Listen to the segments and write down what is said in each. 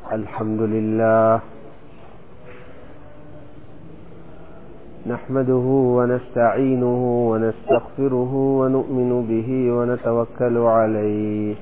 الحمد لله نحمده ونستعينه ونستغفره ونؤمن به ونتوكل عليه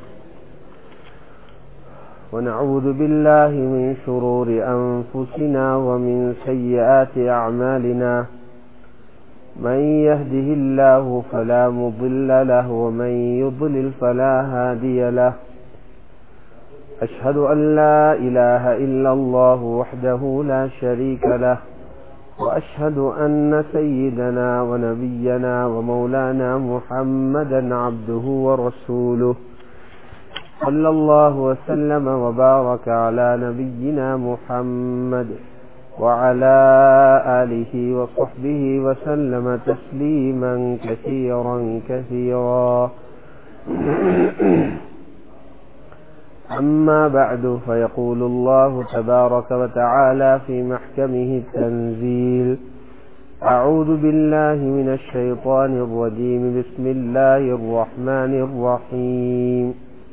ونعوذ بالله من شرور أنفسنا ومن سيئات أعمالنا من يهده الله فلا مضل له ومن يضلل فلا هادي له أشهد أن لا إله إلا الله وحده لا شريك له وأشهد أن سيدنا ونبينا ومولانا محمدا عبده ورسوله صلى الله وسلم وبارك على نبينا محمد وعلى آله وصحبه وسلم تسليما كثيرا كثيرا أما بعد فيقول الله تبارك وتعالى في محكمه التنزيل أعوذ بالله من الشيطان الرجيم بسم الله الرحمن الرحيم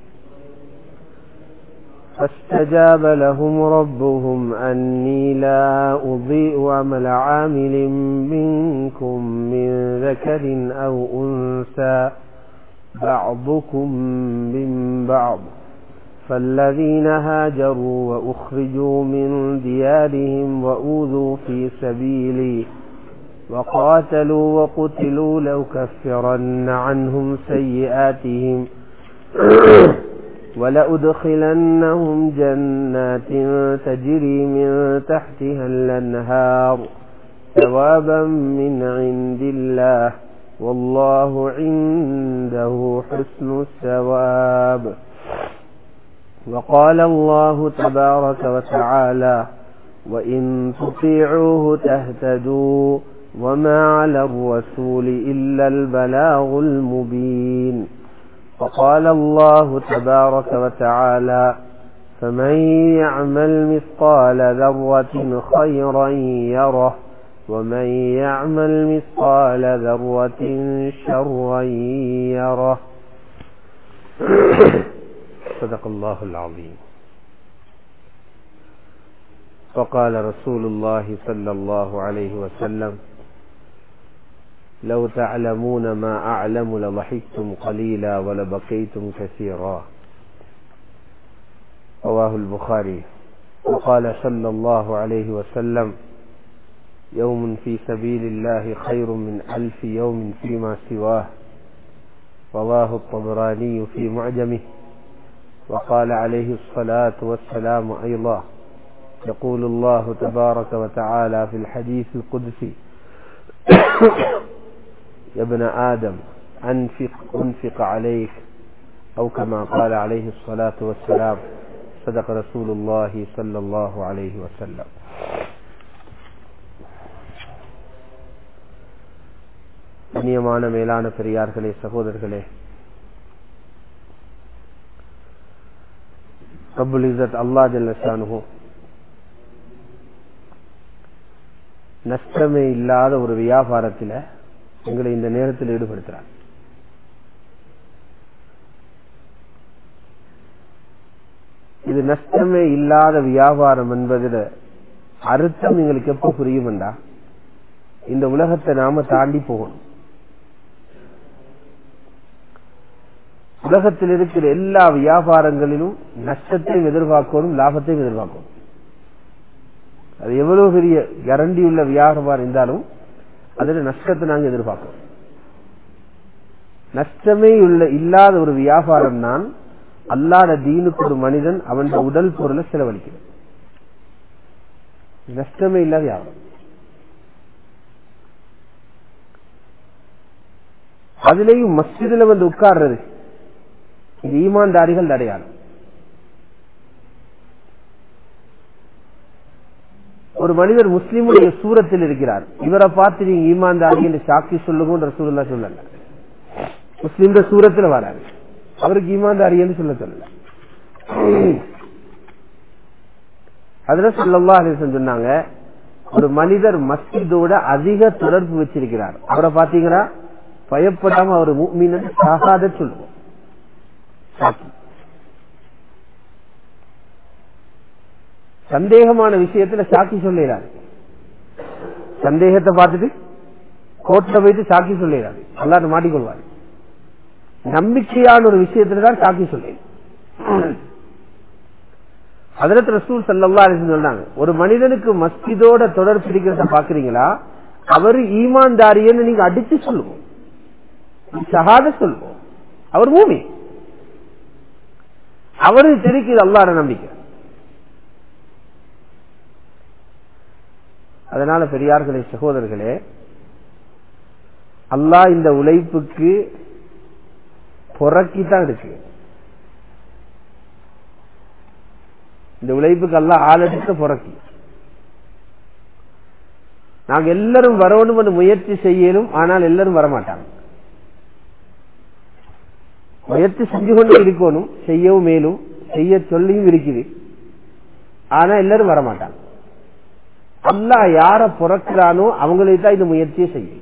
فاستجاب لهم ربهم أني لا أضيء عمل عامل منكم من ذكر أو أنثى بعضكم من بعض فالذين هاجروا وأخرجوا من ديارهم وأوذوا في سبيلي وقاتلوا وقتلوا لأكفرن عنهم سيئاتهم ولأدخلنهم جنات تجري من تحتها الأنهار ثوابا من عند الله والله عنده حسن الثواب. وقال الله تبارك وتعالى وإن تطيعوه تهتدوا وما على الرسول إلا البلاغ المبين. وقال الله تبارك وتعالى فمن يعمل مثقال ذرة خيرا يره ومن يعمل مثقال ذرة شرا يره. صدق الله العظيم. وقال رسول الله صلى الله عليه وسلم لو تعلمون ما أعلم لضحكتم قليلا ولبقيتم كثيرا. رواه البخاري. وقال صلى الله عليه وسلم يوم في سبيل الله خير من 1000 يوم فيما سواه. رواه الطبراني في معجمه. وقال عليه الصلاة والسلام أيضا يقول الله تبارك وتعالى في الحديث القدسي يا ابن آدم أنفق عليك أو كما قال عليه الصلاة والسلام. صدق رسول الله صلى الله عليه وسلم. கண்ணியமான மேலான பெரியார்களே, சகோதரர்களே, ரப்புல் இஸ்ஸத் அல்லாஹ் ஜல்ல ஷானுஹு நஷ்டமே இல்லாத ஒரு வியாபாரத்தில் எங்களை இந்த நேரத்தில் ஈடுபடுத்துறார். இது நஷ்டமே இல்லாத வியாபாரம் என்பதில் அர்த்தம் எங்களுக்கு எப்ப புரியும்டா, இந்த உலகத்தை நாம தாண்டி போகணும். உலகத்தில் இருக்கிற எல்லா வியாபாரங்களிலும் நஷ்டத்தையும் எதிர்பார்க்கணும், லாபத்தையும் எதிர்பார்க்கணும். அது எவ்வளவு பெரிய கேரண்டி உள்ள வியாபாரம் இருந்தாலும் அதுல நஷ்டத்தை நாங்கள் எதிர்பார்க்கிறோம். நஷ்டமே இல்லாத ஒரு வியாபாரம் தான் அல்லாஹ்வுடைய தீனுக்கு ஒரு மனிதன் அவன் உடல் பொருளை செலவழிக்கிறான். நஷ்டமே இல்லாத வியாபாரம். அதுலேயும் மஸ்ஜிதுல வந்து உட்கார்றது இது ஈமான்தாரிகள் அடையாளம். ஒரு மனிதர் முஸ்லிமுடைய சூரத்தில் இருக்கிறார், இவரை பார்த்து நீங்க ஈமான்தாரி என்று சாக்கி சொல்லுங்க ரசூலுல்லாஹ் சொல்லல. முஸ்லிம் சூரத்தில் வராது, அவருக்கு ஈமான்தாரி என்று சொல்ல சொல்லல. ஹஜ்ரத் ஸல்லல்லாஹு அலைஹி வஸல்லம் சொன்னாங்க, ஒரு மனிதர் மஸ்ஜிதோட அதிக தொடர்பு வச்சிருக்கிறார், அவரை பாத்தீங்கன்னா பயப்படாம அவர் முஃமின் ஷஹாதத் சொல்லுவோம். சந்தேகமான விஷயத்துல சாட்சி சொல்லிடாது. சந்தேகத்தை பார்த்துட்டு கோர்ட்ல போயிட்டு சாட்சி சொல்லிடாது, அல்லாஹ் மாட்டிக்கொள்வார். நம்பிக்கையான ஒரு விஷயத்துலதான் சாட்சி சொல்லி. ஹஜ்ரத் ரசூல் ஸல்லல்லாஹு அலைஹி வஸல்லம் சொன்னாங்க, ஒரு மனிதனுக்கு மஸ்ஜிதோட தொடர்பு இருக்கிறத பாக்குறீங்களா, அவரு ஈமான்தாரியன்னு நீங்க அடிச்சு சொல்லுவோம், ஷஹாதத் சொல்லுவோம், அவர் மூமின், அவரு தெரிவிக்கிறது அல்லாஹ்வோட நம்பிக்கை. அதனால பெரியார்களே, சகோதரர்களே, அல்லாஹ் இந்த உழைப்புக்கு புறக்கித்தான் இருக்கு. இந்த உழைப்புக்கு அல்லாஹ் ஆளெடுத்து புறக்கி. நாங்க எல்லாரும் வரணும் முயற்சி செய்யணும், ஆனால் எல்லாரும் வரமாட்டாங்க. முயற்சி செஞ்சு கொண்டு இருக்கணும், செய்யவும் மேலும் செய்ய சொல்லியும் இருக்குது, ஆனா எல்லாரும் வரமாட்டாங்க. அல்லாஹ் யார புறக்கிறானோ அவங்களுக்கு தான் இந்த முயற்சியை செய்யும்.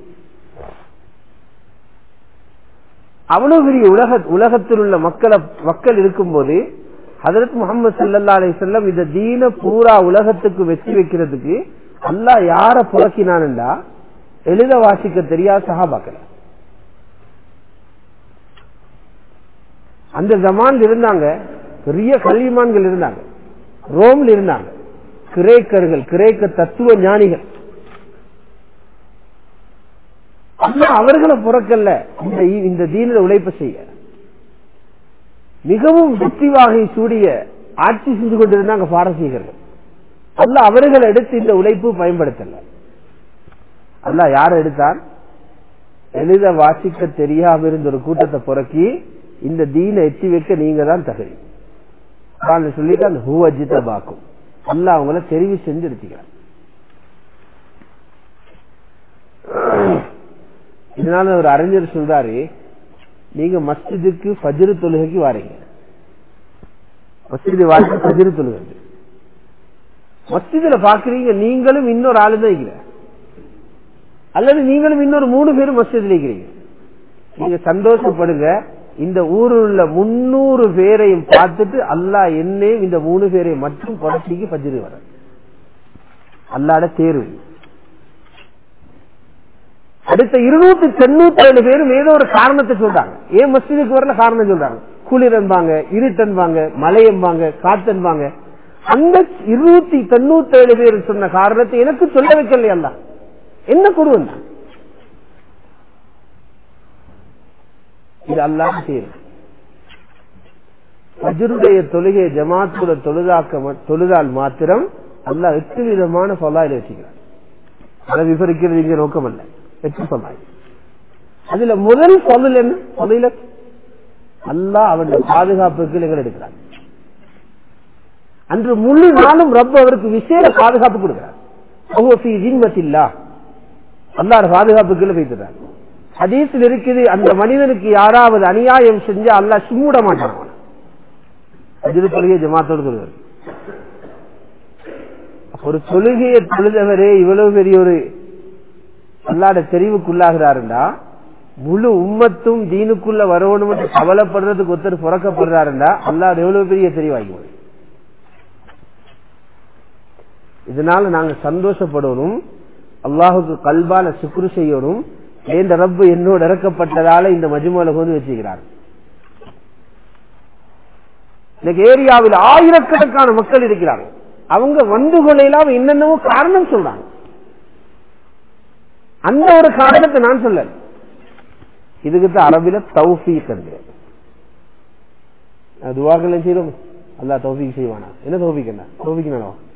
அவ்வளவு பெரிய உலகத்தில் உள்ள மக்கள் இருக்கும்போது ஹஜ்ரத் முஹம்மது ஸல்லல்லாஹு அலைஹி வஸல்லம் இந்த தீன பூரா உலகத்துக்கு வெற்றி வைக்கிறதுக்கு அல்லாஹ் யார புறக்கினான்டா, எழுத வாசிக்க தெரியாத சஹாபாக்கள். அந்த ஜமான்ல இருந்தாங்க, பெரிய கல்விமான்கள் இருந்தாங்க, ரோம்ல இருந்தாங்க, கிரேக்கர்கள், கிரேக்க தத்துவ ஞானிகள். அல்லாஹ் அவர்களை புறக்கல்ல இந்த தீனில உழைப்பு செய்ய. மிகவும் வெற்றி வாகை சூடிய ஆட்சி செஞ்சு கொண்டிருந்தாங்க பாரசீகர்கள். அல்லாஹ் அவர்களை எடுத்து இந்த உழைப்பு பயன்படுத்தல. அல்லாஹ் யார எடுத்தான்? எழுத வாசிக்க தெரியாம இருந்த ஒரு கூட்டத்தை புறக்கி இந்த தீனை எட்டி வைக்க நீங்க தான் தகுதி சொல்லிட்டு ஹுவ ஜிதபாக்கும், அல்லாஹ் அவங்கள தெரிவு செஞ்சு எடுத்துக்கிறார். இதனால ஒரு அறிஞர் சொல்றாரு, நீங்க மஸ்ஜிதுக்கு ஃபஜ்ர் தொழுகைக்கு வாரீங்க, மஸ்ஜிது வாழ்க்கை ஃபஜ்ர் தொழுகை, மஸ்ஜிதுல பாக்குறீங்க நீங்களும் இன்னொரு ஆளு தான் இருக்கிற, அல்லது நீங்களும் இன்னொரு 3 பேரும் மஸ்ஜிதுல இருக்கிறீங்க. நீங்க சந்தோஷப்படுங்க, இந்த ஊரில் உள்ள 300 பேரையும் பார்த்துட்டு அல்லாஹ் என்னையும் இந்த 3 பேரையும் மட்டும் புரட்சிக்கு ஃபஜ்ர் வர அல்லாஹ்வோட தேர்வு. அடுத்த 297 பேரும் ஏதோ ஒரு காரணத்தை சொல்றாங்க, ஏன் மஸ்ஜிதுக்கு வரல காரணம் சொல்றாங்க. குளிர் என்பாங்க, இருட்டன்பாங்க, மழை என்பாங்க, காத்தன்பாங்க. அந்த 297 பேர் சொன்ன காரணத்தை எனக்கு சொல்ல வைக்கல அல்லாஹ், என்ன கொடுவன் இது அல்லாஹ் தேர்வு. ஃபஜ்ருடைய தொழுகை ஜமாத்தோட தொழுதால் மாத்திரம் அல்லாஹ் 8 விதமான ஃபலாயில வச்சுக்கிறார். அதை விவரிக்கிறது இங்க நோக்கம் அல்ல, 8 ஃபலாயில். அதுல முதல் ஃபலாயில் என்ன? ஃபலாயிலத் அல்லாஹ் அவனுடைய பாதுகாப்புக்கு எங்களை எடுக்கிறார். அன்று முழு நாளும் ரப் அவருக்கு விசேட பாதுகாப்பு கொடுக்கிறார். அல்லாஹ் பாதுகாப்புக்குள்ள வைத்துறார். ஹதீஸில் இருக்குது, அந்த மனிதனுக்கு யாராவது அநியாயம் செஞ்சா அல்லாஹ் சும்முட மாட்டான். தொழுகையை ஜமாத்தோடு சொல்லுவார். ஒரு தொழுகையை தொழுதவரே இவ்வளவு பெரிய ஒரு அல்லாஹ்வுடைய தெரிவுக்குள்ளாகிறாருண்டா, முழு உம்மத்தும் தீனுக்குள்ள வரணும் என்று கவலைப்படுறதுக்கு ஒருத்தர் புறக்கப்படுறாருண்டா அல்லாஹ் எவ்வளவு பெரிய தெரிவாகி. இதனால நாங்க சந்தோஷப்படணும், அல்லாஹுக்கு கல்பால சுக்ரு செய்யணும். இந்த ரப்பு என்னோட இறக்கப்பட்டதால இந்த மஜ்மால கொண்டு வச்சுக்கிறார். இன்னைக்கு ஏரியாவில் ஆயிரக்கணக்கான மக்கள் இருக்கிறாங்க, அவங்க வந்து கொள்ளையில என்னென்னவோ காரணம் சொல்றாங்க. அந்த ஒரு காரணத்தை நான் சொல்ல, இதுக்கு அரபில தௌஃபீக் என்று துஆக்கள் செய்யறோம். அல்லாஹ் தௌஃபீக் செய்வானா? என்ன தௌஃபீக்? என்ன தௌஃபீக்?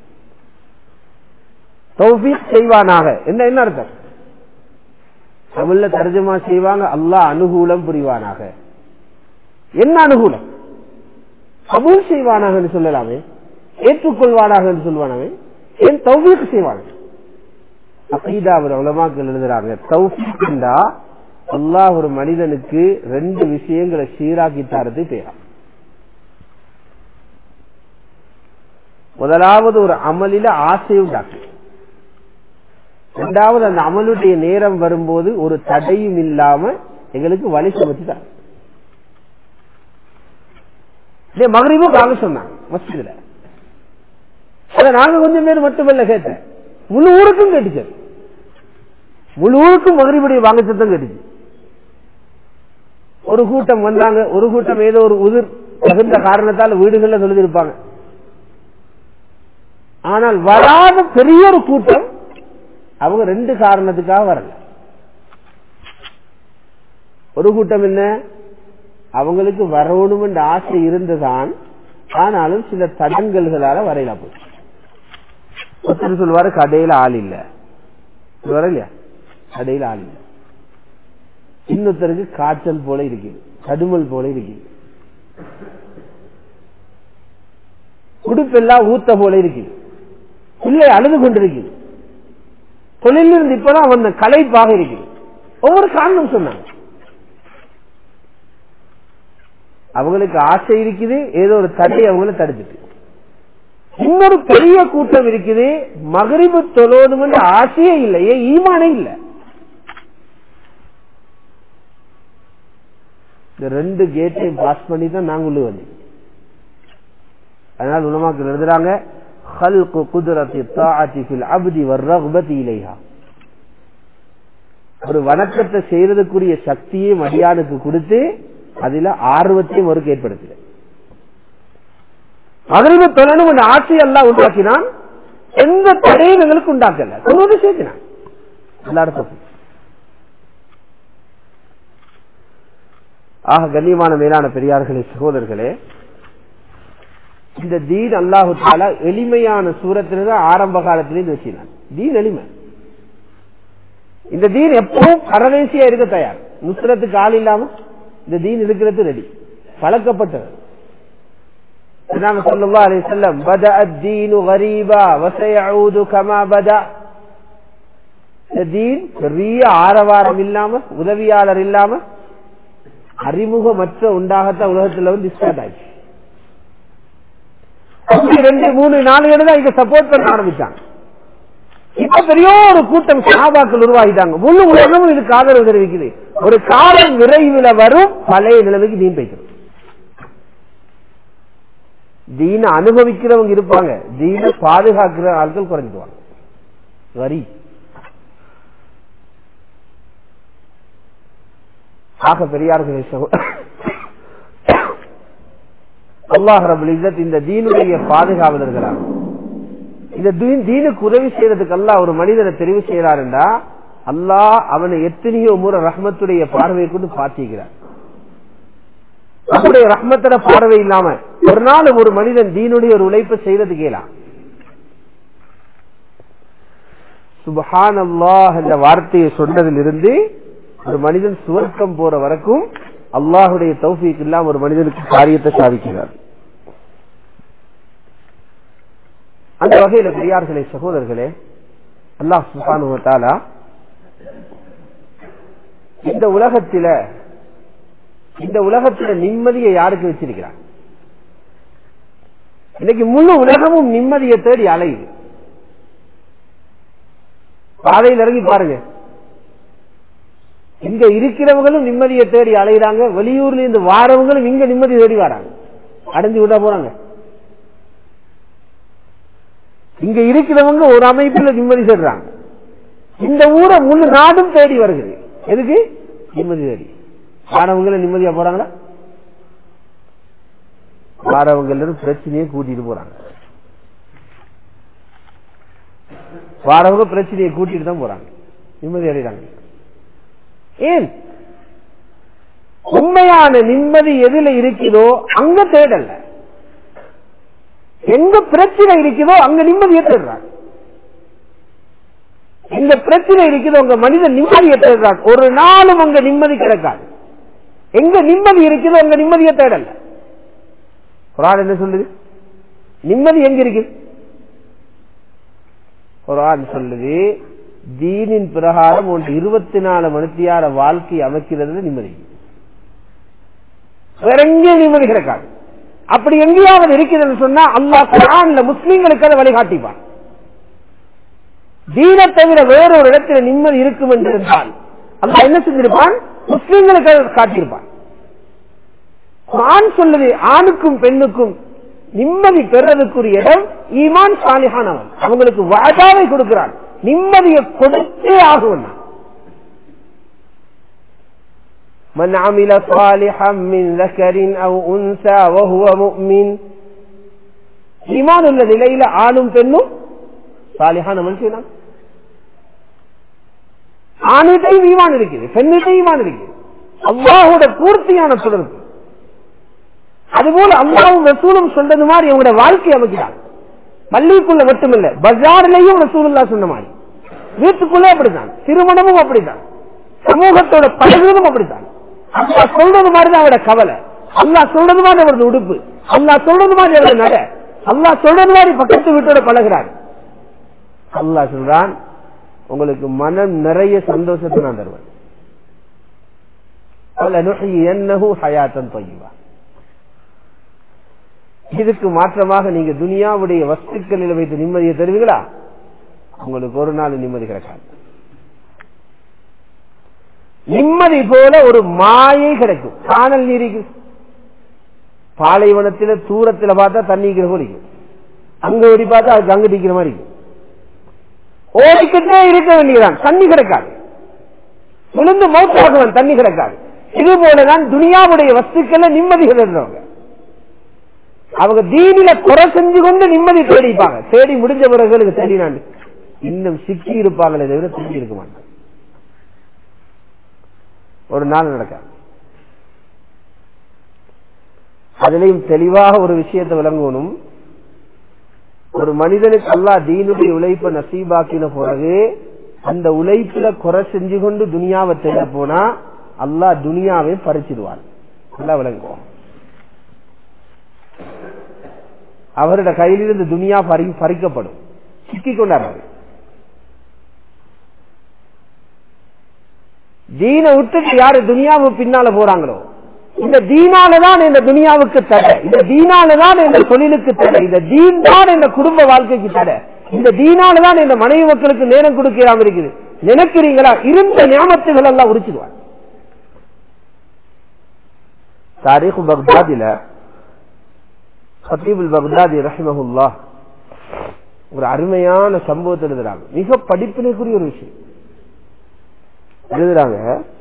தௌஃபீக் செய்வானாக என்ன என்ன அர்த்தம்? தமிழ்ல தர்ஜமா செய்வாங்க, அல்லாஹ் அனுகூலம் புரிவானாக. என்ன அனுகூலம்? கபூல் செய்வானாக என்று சொல்லலாமே, ஏற்றுக்கொள்வானாக என்று சொல்வானாமே, ஏன் தௌஃபீக் செய்வாங்க? அகீதாவுல உலமாக்கள் எழுதுறாங்க, தௌஃபீக் என்றா அல்லாஹ் ஒரு மனிதனுக்கு 2 விஷயங்களை சீராக்கி தரது பேரா. முதலாவது ஒரு அமலில ஆசை உண்டாக்கு, இரண்டாவது அந்த அமலுடைய நேரம் வரும்போது ஒரு தடையும் இல்லாம எங்களுக்கு வழி சமைச்சுட்டாங்க. மகரிபும் காக சொன்னாங்க மஸ்ஜிதுல, அத நாங்க கொஞ்சம் பேர் மட்டுமல்ல கேட்டேன், முழு ஊருக்கும் கேட்டுச்சு. முழு ஊருக்கும் மகரிபுடைய வாங்க சத்தம் கேட்டுச்சு. ஒரு கூட்டம் வந்தாங்க, ஒரு கூட்டம் ஏதோ ஒரு உதிர் தகுந்த காரணத்தால் வீடுகள்ல சொல்லியிருப்பாங்க. ஆனால் வராத பெரிய ஒரு கூட்டம் அவங்க 2 காரணத்துக்காக வரல. ஒரு கூட்டம் என்ன, அவங்களுக்கு வரணும் என்ற ஆசை இருந்துதான், ஆனாலும் சில தடங்கல்களால வரையில போச்சு. ஒருத்தர் சொல்லுவாரு கடையில ஆள் இல்ல, வரலையா, கடையில ஆள் இல்ல. இன்னொருத்தருக்கு காய்ச்சல் போல இருக்குது, கடுமல் போல இருக்குது, உடுப்பெல்லாம் ஊத்த போல இருக்குது, பிள்ளை அழுது கொண்டிருக்குது, தொழிலிருந்து இப்பதான் வந்த களைப்பாக இருக்குது. ஒவ்வொரு காரணம் சொன்னாங்க. அவங்களுக்கு ஆசை இருக்குது, ஏதோ ஒரு தடை அவங்கள தடுத்துட்டு. இன்னொரு பெரிய கூட்டம் இருக்குது, மகரிபு தொழணும் ஆசையே இல்லையே, ஈமானே இல்லை. இந்த 2 கேட்டையும் பாஸ் பண்ணி தான் நாங்க உள்ள வந்தோம். அதனால உலமாக்கள் எழுதுறாங்க, خلق قدرة الطاعة في العبد والرغبة إليها. ஒரு வணக்கத்தை செய்யறதுக்குரிய சக்தியை மடியானுக்கு கொடுத்து அதுல ஆர்வத்தையும் அவருக்கு ஏற்படுத்தல. மகரிபு தொழணும் என்ற ஆசையை அல்லாஹ் உண்டாக்கினான், எந்த தடையும் எங்களுக்கு உண்டாக்கல, சொல்வது சேர்த்தினான். எல்லாருக்கும் ஆக கண்ணியமான மேலான பெரியார்களே, சகோதரர்களே, இந்த தீன் அல்லாஹு தஆலா எளிமையான சூரத்தில்தான் ஆரம்ப காலத்திலிருந்து வச்சினான். தீன் எளிமை. இந்த தீன் எப்பவும் பரதேசியா இருக்க தயார். நுஸ்ரத்துக்கு ஆள் இல்லாம இந்த தீன் இருக்கிறது ரெடி, பழக்கப்பட்டது. ஸல்லல்லாஹு அலைஹி வஸல்லம் பதஅ الدين غريبا وسيعود كما بدا. இந்த தீன் பெரிய ஆரவாரம் இல்லாம, உதவியாளர் இல்லாம, அறிமுகமற்ற உண்டாகத்தான் உலகத்துல வந்து ஸ்டார்ட் ஆயிடுச்சு. 2, 3, 4 தான் இங்க சப்போர்ட் பண்ண ஆரம்பிச்சாங்க. இப்ப பெரிய ஒரு கூட்டம் சஹாபாக்கள் உருவாகிட்டாங்க. முழு உலகமும் இதுக்கு ஆதரவு தெரிவிக்குது. ஒரு காலம் விரைவில் வரும், பழைய நிலைமைக்கு தீன் போய்க்கும். தீன அனுபவிக்கிறவங்க இருப்பாங்க, தீன பாதுகாக்கிற ஆட்கள் குறைஞ்சிடுவாங்க. வரி ஆக பெரியார்களே, அல்லாஹ் ரப்பல் இஸ்ஸத் இந்த தீனுடைய பாதுகாவலர்களாக, இந்த தீனுக்கு உதவி செய்யறதுக்கு அல்லாஹ் ஒரு மனிதனை தெரிவு செய்யறார் என்றா, அல்லாஹ் அவனை எத்தனையோ முறை ரஹ்மத்துடைய பார்வையை கொண்டு பார்த்திருக்கிறார். அவருடைய ரஹ்மத்தோட பார்வை இல்லாம ஒரு நாள் ஒரு மனிதன் தீனுடைய ஒரு உழைப்பை செய்யறது கேலாம். சுப்ஹானல்லாஹ் என்ற வார்த்தையை சொன்னதிலிருந்து ஒரு மனிதன் சுவர்க்கம் போற வரைக்கும் அல்லாஹுடைய தௌஃபீக் இல்லாம ஒரு மனிதனுக்கு காரியத்தை சாதிக்கிறார். அந்த வகையில பெரியார்களே, சகோதரர்களே, அல்லாஹ் சுப்ஹானஹு வ தஆலா இந்த உலகத்தில நிம்மதியை யாருக்கு வச்சிருக்கிறார்? இன்னைக்கு முழு உலகமும் நிம்மதியை தேடி அலையுது. பாதையில் இறங்கி பாருங்க, இங்க இருக்கிறவங்களும் நிம்மதியை தேடி அலைகிறாங்க, வெளியூர்ல இருந்து வாரவங்களும் இங்க நிம்மதி தேடி வராங்க, அடைஞ்சு விட போறாங்க. இங்க இருக்கிறவங்க ஒரு அமைப்புல நிம்மதி தேடுறாங்க, இந்த ஊரை முழு நாடும் தேடி வருகிறது. எதுக்கு? நிம்மதி தேடி. வாரவங்கள நிம்மதியா போறாங்களா? வாரவங்கள பிரச்சனையை கூட்டிட்டு போறாங்க. வாரவங்க பிரச்சனையை கூட்டிட்டு தான் போறாங்க, நிம்மதி அடைகிறாங்க. ஏன்? உண்மையான நிம்மதி எதுல இருக்குதோ அங்க தேடல, எங்க பிரச்சனை இருக்குதோ அங்க நிம்மதியை தேடுறாங்க. எங்க பிரச்சனை இருக்குதோ அங்க மனிதன் நிம்மதியை தேடுறாங்க. ஒரு நாளும் அங்க நிம்மதி கிடைக்காது. எங்க நிம்மதி இருக்குதோ அங்க நிம்மதியை தேடல. குர்ஆன் என்ன சொல்லுது? நிம்மதி எங்க இருக்கு? குர்ஆன் சொல்லுது, தீனின் பிரகாரம் 24 மணித்தியார வாழ்க்கை அமைக்கிறது நிம்மதி. வேற எங்கேயும் நிம்மதி கிடைக்காது. அப்படி எங்கேயாவது இருக்கிறது சொன்னா அல்லாஹ் குர்ஆன்ல முஸ்லிம்களுக்கு அதை வழிகாட்டிப்பான். தீனை தவிர வேறொரு இடத்துல நிம்மதி இருக்கும் என்று இருந்தால் அல்லாஹ் என்ன செஞ்சிருப்பான்? முஸ்லிம்களுக்கு அதை காட்டியிருப்பான். குர்ஆன் சொல்லுது, ஆணுக்கும் பெண்ணுக்கும் நிம்மதி பெறதுக்குரிய இடம் ஈமான் சாலிஹானவன். அவங்களுக்கு வாதாவை கொடுக்கிறான், நிம்மதியை கொடுத்தே ஆகும். من عمل صالحا من ذكر أو أنثى وهو مؤمن. ஈமான் உள்ள நிலையில ஆணும் பெண்ணும் சாலிஹான மனுஷன். ஆணிட்டையும் ஈமான் இருக்குது, பெண்ணிட்டையும் ஈமான் இருக்குது. அல்லாஹ்வோட பூர்த்தியான தொடர்பு. அதுபோல அல்லாஹ்வும் ரசூலும் சொல்றது மாதிரி அவங்களோட வாழ்க்கை அமைக்கிறாங்க. பள்ளிக்குள்ள மட்டுமில்ல, பஜாரிலையும் ரசூலுல்லாஹ் சொன்ன மாதிரி, வீட்டுக்குள்ளே அப்படித்தான், திருமணமும் அப்படித்தான், சமூகத்தோட பழகுவதும் அப்படித்தான். அல்லாஹ் சொல்றது மாதிரிதான் அவரோட கவலை, அல்லாஹ் சொல்றது மாதிரி அவரது உடுப்பு, அல்லாஹ் சொல்றது மாதிரி அவரோட நகை, அல்லாஹ் சொல்றது மாதிரி பக்கத்து வீட்டோட பழகிறார். அல்லாஹ் சொல்றான், உங்களுக்கு மனம் நிறைய சந்தோஷத்தை நான் தருவேன். இதுக்கு மாற்றமாக நீங்க துனியாவுடைய வஸ்துக்களில் வைத்து நிம்மதியை தருவீங்களா? உங்களுக்கு ஒரு நாள் நிம்மதி கிடைக்காது. நிம்மதி போல ஒரு மாயை கிடைக்கும். காணல் நீரிக்கு பாலைவனத்தில தூரத்தில் பார்த்தா தண்ணி ஓடிக்கும், அங்க ஓடி பார்த்தா அதுக்கு அங்க நிக்கிற மாதிரி இருக்கும். ஓடிக்கிட்டே இருக்க வேண்டியதான், தண்ணி கிடைக்காது. விழுந்து மௌத்தாகுவன், தண்ணி கிடைக்காது. இது போலதான் துனியாவுடைய வஸ்துக்கள் நிம்மதிகள் இருந்தவங்க. அவங்க தீனில குறை செஞ்சு கொண்டு நிம்மதி தேடிப்பாங்க. தேடி முடிஞ்ச பிறகு தேடினாண்டு இன்னும் சிக்கி இருப்பாங்களே தவிர திரும்பி இருக்க மாட்டாங்க. ஒரு நாள் நடக்காது. அதிலையும் தெளிவாக ஒரு விஷயத்தை விளங்கணும். ஒரு மனிதனுக்கு அல்லாஹ் தீனுடைய உழைப்பை நசீபாக்கின பிறகு அந்த உழைப்புல குறை செஞ்சு கொண்டு துனியாவை தேட போனா அல்லாஹ் துனியாவை பறிச்சிடுவான். நல்லா விளங்குவோம். அவருடைய கையிலிருந்து துனியா பறிக்கப்படும், சிக்கிக் கொண்டாடுறாரு. தீனை விட்டுட்டு யாரு துனியாவு பின்னால போறாங்களோ, இந்த தீனாலதான் இந்த துனியாவுக்கு தடை, இந்த தீனாலதான் இந்த தொழிலுக்கு தடை, இந்த தீன் தான் இந்த குடும்ப வாழ்க்கைக்கு தடை, இந்த தீனாலதான் இந்த மனைவி மக்களுக்கு நேரம் கொடுக்காம இருக்குது நினைக்கிறீங்களா? இருந்த ஞாபகத்துகள் எல்லாம் உரிச்சிடுவார். தாரீக் பக்தாதில ஹத்தீபுல் பக்தாதி ரஹிமஹுல்லாஹ் ஒரு அருமையான சம்பவத்தை எழுதுறாங்க. மிக படிப்பினைக்குரிய ஒரு விஷயம் எழுதுறாங்க.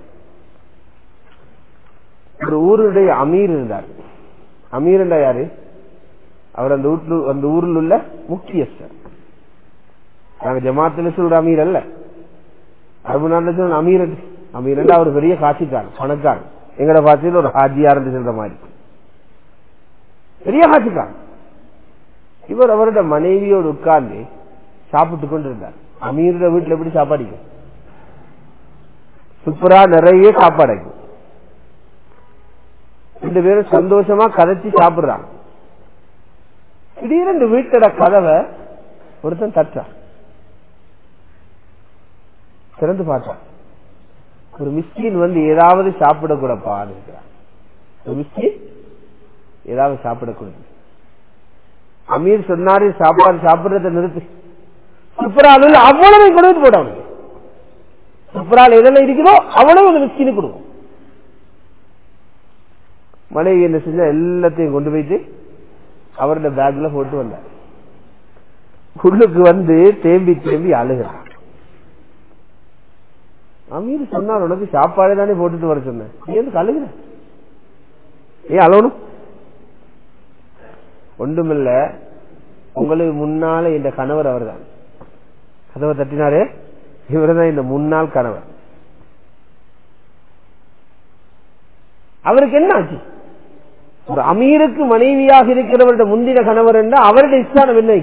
ஒரு ஊருடைய அமீர் இருந்தார். அமீர் என்றா யாரு? அவர் அந்த ஊரில் உள்ள முக்கியஸ்தர். நாங்க ஜமாத்துல சொல்ற அமீர் அல்ல, அரபு நாட்டுல சொல்ற அமீர். அமீர் என்றா அவர் பெரிய காட்சிக்காரன், பணக்காரன். எங்கட பாத்தியில் ஒரு ஹாஜியார் என்று சொல்ற மாதிரி பெரிய காட்சிக்காரன். இவர் அவரோட மனைவியோடு உட்கார்ந்து சாப்பிட்டு கொண்டு இருந்தார். அமீரோட வீட்டுல எப்படி சாப்பாடிக்கும்? சூப்பரா நிறைய சாப்பாடு. ரெண்டு பேரும் சந்தோஷமா கதைச்சு சாப்பிடுறாங்க. திடீரென்று வீட்டோட கதவை ஒருத்தன் தட்டான். திறந்து பார்த்தான். ஒரு மிஸ்கின் வந்து ஏதாவது சாப்பிடக்கூடப்பா இருக்கிறான். ஒரு மிஸ்கின் ஏதாவது சாப்பிடக்கூடாது. அமீர் சொன்னாரு, சாப்பாடு சாப்பிடுறத நிறுத்து. சூப்பரால் அவ்வளவு கொடுத்து போட்டாங்க. சூப்பரால் எதெல்லாம் இருக்குதோ அவ்வளவு ஒரு மிஸ்கினு கொடுக்கும். மனைவி என்ன செஞ்சா எல்லாத்தையும் கொண்டு போயிட்டு அவரோட பேக்ல போட்டு வந்தார். உள்ளுக்கு வந்து தேம்பி தேம்பி அழுகிறார். அமீர் சொன்னார், உனக்கு சாப்பாடு தானே போட்டுட்டு வர சொன்னேன், ஏன் அழுகிற? ஏன் அழணும்? ஒன்றுமில்ல, உங்களுக்கு முன்னால இந்த கணவர் அவர் தான். கதவை தட்டினாரே, இவர் தான் இந்த முன்னாள் கணவர். அவருக்கு என்ன ஆச்சு? ஒரு அமீருக்கு மனைவியாக இருக்கிறவருடைய முந்தின கணவர் என்றால் அவருடைய இஸ்லாம் என்ன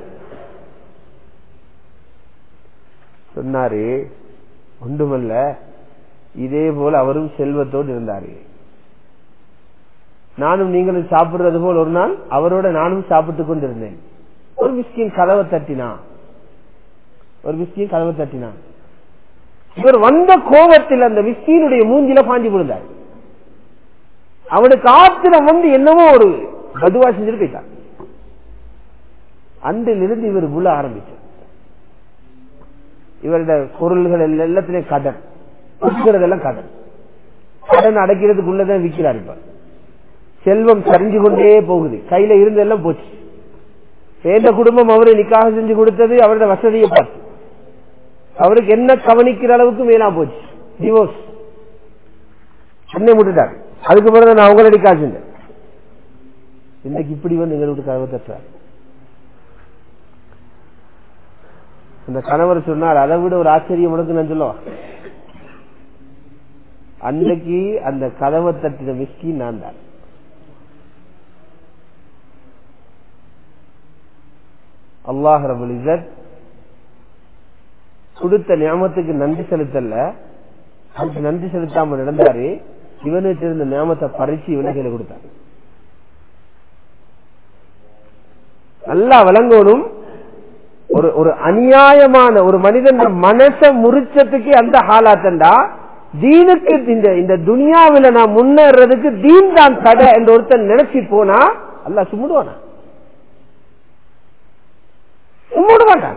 சொன்னாரு? ஒன்றுமல்ல, இதே போல அவரும் செல்வத்தோடு இருந்தாரு. நானும் நீங்களும் சாப்பிடுறது போல் ஒரு நாள் அவரோட நானும் சாப்பிட்டுக் கொண்டிருந்தேன். ஒரு மிஸ்கின் கதவை தட்டினான். இவர் வந்த கோபத்தில் அந்த மிஸ்கினுடைய மூஞ்சில பாஞ்சி விழுந்தார். அவனுக்கு ஆத்திரம் வந்து என்னவோ ஒரு பதுவா செஞ்சுட்டு போயிட்டான். அன்றிலிருந்து இவர் புள்ள ஆரம்பிச்சார். இவருடைய பொருள்கள் எல்லாத்திலையும் கடன், கடன் அடைக்கிறதுக்குள்ளதான் விற்கிறார். இப்ப செல்வம் சரிஞ்சு கொண்டே போகுது, கையில இருந்தெல்லாம் போச்சு. எந்த குடும்பம் அவரு நிக்காக செஞ்சு கொடுத்தது அவரோட வசதியை பார்த்து, அவருக்கு என்ன கவனிக்கிற அளவுக்கு மேலாம் போச்சு, டிவோர்ஸ் சென்னை முட்டுட்டார். அதுக்கு பிறகு நான் அவங்கள நிக்காக செஞ்சேன். இன்னைக்கு இப்படி வந்து எங்களுக்கு கதவை தட்டுறார். அந்த கணவர் சொன்னார், அதை விட ஒரு ஆச்சரியம் உனக்கு நான் சொல்லுவா, அன்னைக்கு அந்த கதவை தட்டின மிஸ்கி நான் தான். அல்லாஹ் ரபுல் இஸ்ஸத் கொடுத்த நியாமத்துக்கு நன்றி செலுத்தல, அதுக்கு நன்றி செலுத்தாம நடந்தாரு. இவனுக்கு இருந்த நியாமத்தை பறிச்சு இவனை கையில கொடுத்தாரு. நல்லா விளங்கணும், ஒரு அநியாயமான ஒரு மனிதன் மனச முறிச்சதுக்கு அந்த ஹாலாத்தண்டா தீனுக்கு இந்த துனியாவில நான் முன்னேறதுக்கு தீன் தான் தடை என்று ஒருத்தன் நினைச்சு போனா அல்லாஹ் சும்முடுவானா? சும்முட மாட்டான்.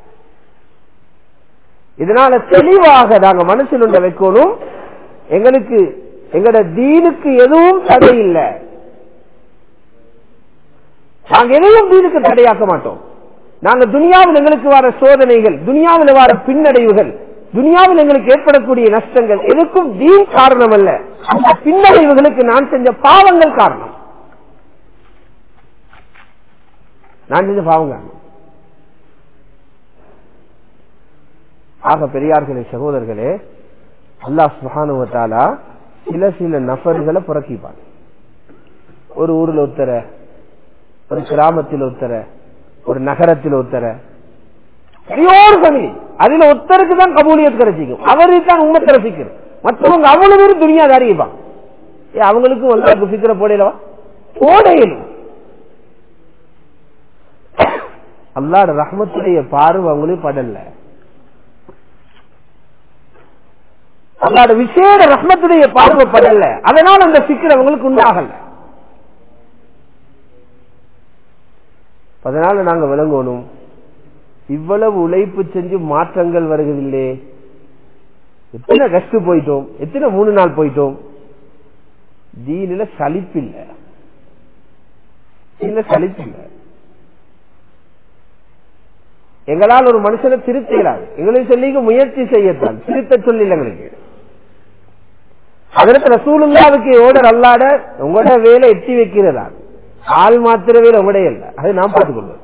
இதனால தெளிவாக நாங்க மனசில் ஒன்றை வைக்கணும், எங்களுக்கு எங்கட தீனுக்கு எதுவும் தடை இல்லை. நாங்க எதையும் தீனுக்கு தடையாக்க மாட்டோம். நாங்க துனியாவில் எங்களுக்கு வர சோதனைகள், துனியாவில் வர பின்னடைவுகள், துனியாவில் எங்களுக்கு ஏற்படக்கூடிய நஷ்டங்கள் எதுக்கும் தீன் காரணம் அல்ல, அந்த பின்னடைவுகளுக்கு நான் செஞ்ச பாவங்கள் காரணம். நான் செஞ்ச பாவங்கள். ஆக பெரியார்களே, சகோதரர்களே, அல்லாஹ் சுப்ஹானஹு வ தஆலா சில நபர்களை புறக்கிப்பான். ஒரு ஊர்ல ஒருத்தர, ஒரு கிராமத்தில் ஒருத்தர, ஒரு நகரத்தில் ஒருத்தர, அதுல ஒருத்தருக்கு தான் கபூலியத் கிடைச்சிக்கும், அவருக்கு தான் உம்மத் ரசிக்கிறது. மற்றவங்க அவ்வளவு பேரும் துனியாதாரி இருப்பாங்க. அவங்களுக்கும் வந்து சிக்கிற போடையிலவா போடையிலும் அல்லாஹ்வுடைய ரஹ்மத்துடைய பார்வை அவங்களுக்கு படல. அல்லாஹ்வுடைய விசேட ரஹ்மத்துடைய பார்வை படல, அதனால அந்த சிக்கல் அவங்களுக்கு உண்டாகல. அதனால நாங்க விளங்கணும், இவ்வளவு உழைப்பு செஞ்சு மாற்றங்கள் வருகிறதில்லை. எத்தனை கஷ்டு போயிட்டோம், எத்தனை 3 நாள் போயிட்டோம். தீனில சலிப்பில்லை, சலிப்பில்லை. எங்களால் ஒரு மனுஷனை திருத்தலாது, எங்களுக்கு சொல்லி முயற்சி செய்யத்தான், திருத்த சொல்லல எங்களுக்கு. அதற்கு ரசூலுல்லாஹ்வுக்கு ஓடர் அல்லாட உங்களோட வேலை எட்டி வைக்கிறதா, ஆள் மாத்திர வேலை உங்களுடைய இல்லை, அதை நாம் பார்த்துக் கொள்வோம்.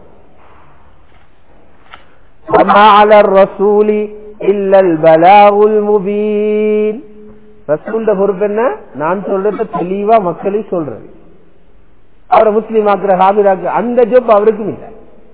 பொறுப்பு என்ன? நான் சொல்றத தெளிவா மக்களுக்கு சொல்றது. அவரை முஸ்லீம் ஆக்குற ஹாபிராக்கு அந்த ஜப் அவருக்கும் இல்லை.